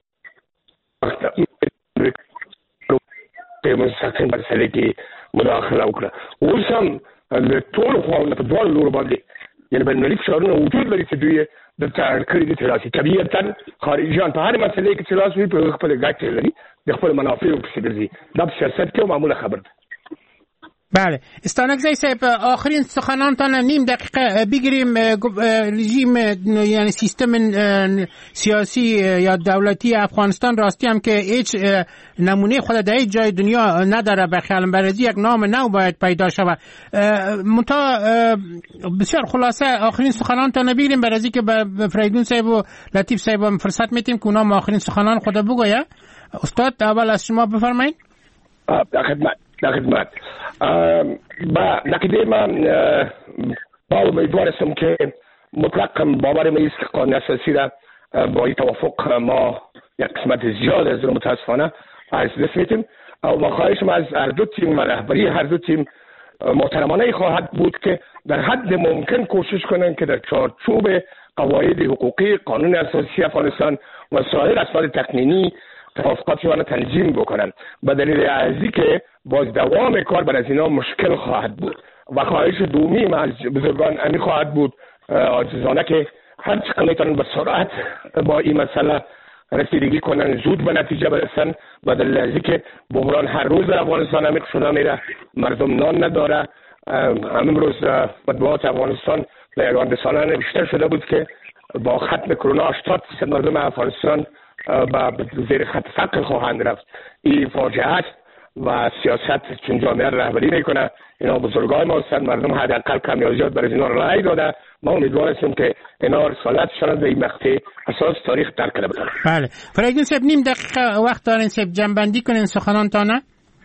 E: مستقیم مسئله که مداخله وکړه. اوس هم د ټولو خواوو په دواړو لورو باندې یعنې بینالمللي فشارونه وجود لري چې دوی د تړل کړي دي تراسي طبیعتا خارجیان په هرې مسئلې کې چې لاس وي په خپل ګټې لري د خپل منافعو پسې ګرځي. دا په سیاست کې معموله خبره ده.
D: بله استانکزی صاحب آخرین سخنانتان نیم دقیقه بگیریم. رژیم یعنی سیستم سیاسی یا دولتی افغانستان راستی هم که هیچ نمونه خود در هیچ جای دنیا نداره، به خیالم برازی یک نام نو باید پیدا شود. منتها بسیار خلاصه آخرین سخنانتان بگیریم برازی که به فریدون صاحب و لطیف صاحب هم فرصت میتیم که اونا آخرین سخنان خود بگویه. استاد اول از شما بفرمایید.
E: در خدمت در خدمت با نقیده من با امیدوار هستم که مطلق باور من است که قانون اساسی را با این توافق ما یک قسمت زیاد از رو متاسفانه از دست میتیم و ما خواهشم از هر دو تیم و رهبری هر دو تیم محترمانه خواهد بود که در حد ممکن کوشش کنند که در چارچوب قواعد حقوقی قانون اساسی افغانستان و سایر اسناد تقنینی توافقاتی آن تنظیم بکنن. به دلیل ازی که باز دوام کار بر از اینا مشکل خواهد بود و خواهش دومی از بزرگان امی خواهد بود عاجزانه که هر چقدر میتونن به سرعت با این مسئله رسیدگی کنن، زود به نتیجه برسن. به دلیل ازی که بحران هر روز در افغانستان عمیق شده میره، مردم نان نداره. امروز مطبوعات افغانستان در یگان رسانه نوشته شده بود که با ختم کرونا هشتاد درصد مردم افغانستان با زیر خط فقر خواهند رفت. این فاجعه است و سیاست چون جامعه رهبری میکنه. اینا بزرگای ما هستند، مردم حداقل کم یا زیاد برای اینا رأی داده. ما امیدوار هستیم که اینا رسالتشان از این مقطع اساس تاریخ ترک کنه.
D: بله فریدون صاحب نیم دقیقه وقت دارین صاحب جنبندی کنین سخنانتانه.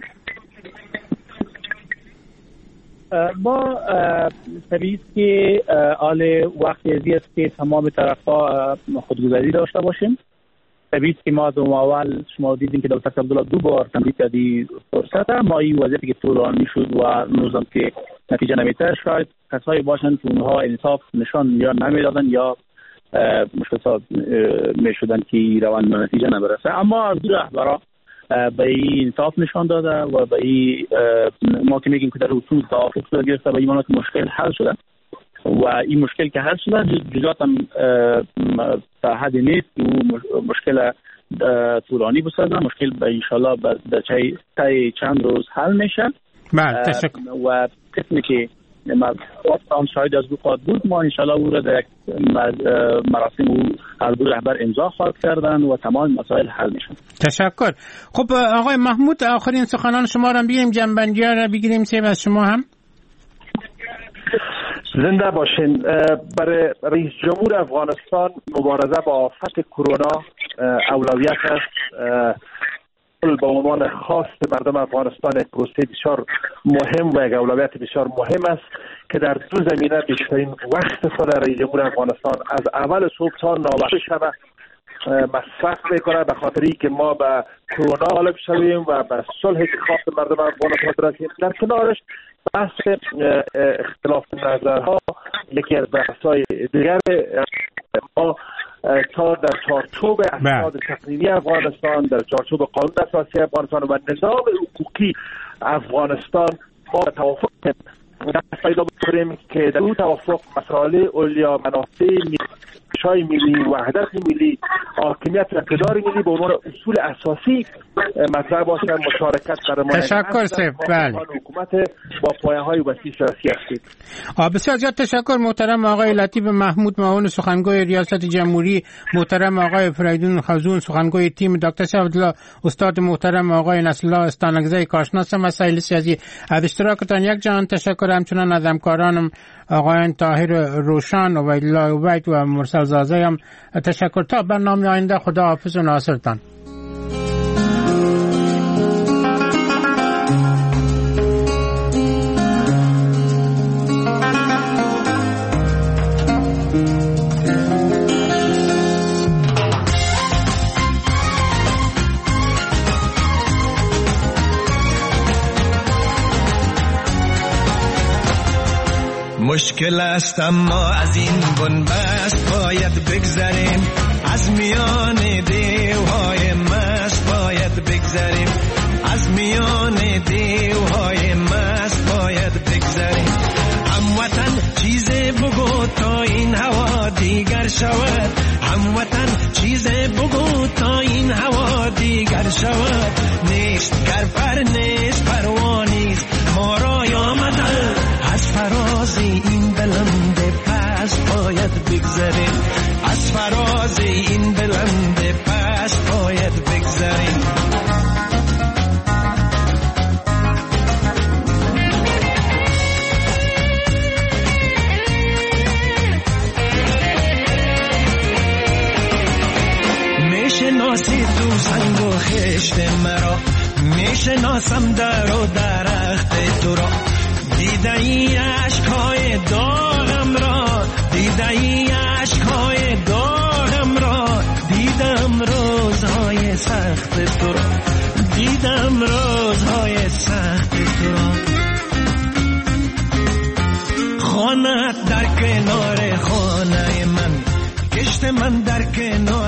F: ما طبیعی است که آل وقت ازی است که تمام طرفا خودگذری داشته باشیم. طبیعی است که ما دو اول شما دیدین که دکتر عبدالله دو بار تمدید کردی فرصت ما این وضعیتی که طولانی شد و نوزم که نتیجه نمیده، شاید کسایی باشن که اونها انصاف نشان یا نمیدادن یا مشکلات میشدن که روان نتیجه نبرسه. اما دو رهبرا به این انصاف نشان داده و به این ما که میگیم که در اصول توافق شده گرفته به ایمان که مشکل حل شده و این مشکل که حل شده جزات هم تا حد نیست و مشکل طولانی بسازه. مشکل به انشالله در طی چند روز حل میشه.
D: بله تشکر.
F: و قسمی که هم شاید از دو خواهد بود ما انشالله او را در یک مراسم و هر دو رهبر امضا خواهد کردن و تمام مسائل حل میشن.
D: تشکر. خب آقای محمود آخرین سخنان شما را بگیریم، جنبندی ها را بگیریم. سیب از شما هم
G: زنده باشین. برای رئیس جمهور افغانستان مبارزه با آفت کرونا اولویت است. به عنوان خاص مردم افغانستان یک پروسه بسیار مهم و یک اولویت بسیار مهم است که در دو زمینه بیشترین وقت خود رئیس جمهور افغانستان از اول صبح تا ناوقت شب مصرف میکنه به خاطری که ما به کرونا غالب شویم و به صلح که خواست مردم افغانستان برسیم. در کنارش بحث اختلاف نظرها یکی از بحث‌های دیگر ما تا در چارچوب اسناد تقنینی افغانستان، در چارچوب قانون اساسی افغانستان و نظام حقوقی افغانستان ما توافق پیدا بکنیم که در اون توافق مسائل اولیا منافع شای ملی، وحدت ملی، حاکمیت و اقتدار ملی به عنوان اصول اساسی مطرح باشد. مشارکت در
D: تشکر سیف. بله
G: حکومت با پایه‌های وسیع سیاسی هستید.
D: بسیار زیاد تشکر محترم آقای لطیف محمود معاون سخنگوی ریاست جمهوری، محترم آقای فریدون خزون سخنگوی تیم، دکتر عبدالله استاد محترم آقای نصرالله استانکزی کارشناس مسائل سیاسی. از اشتراکتان یک جهان تشکر. همچنان از همکارانم آقایان طاهر روشن و عبدالله عبید و مرسل زازی هم تشکر. تا برنامه آینده خدا حافظ و ناصرتان.
J: مشکل است اما از این بنبست باید بگذریم، از میان دیوهای مست باید بگذریم، از میان دیوهای مست باید بگذریم. هموطن چیز بگو تا این هوا دیگر شود، هموطن چیز بگو تا این هوا دیگر شود. نیست گر پر نیست پروانیست ما را بهشت مرا، میشناسم در و درخت تو را. دیده ای عشقهای داغم را، دیده ای عشقهای داغم را، دیدم روزهای سخت تو را، دیدم روزهای سخت تو را. خانه در کنار خانه من، کشت من در کنار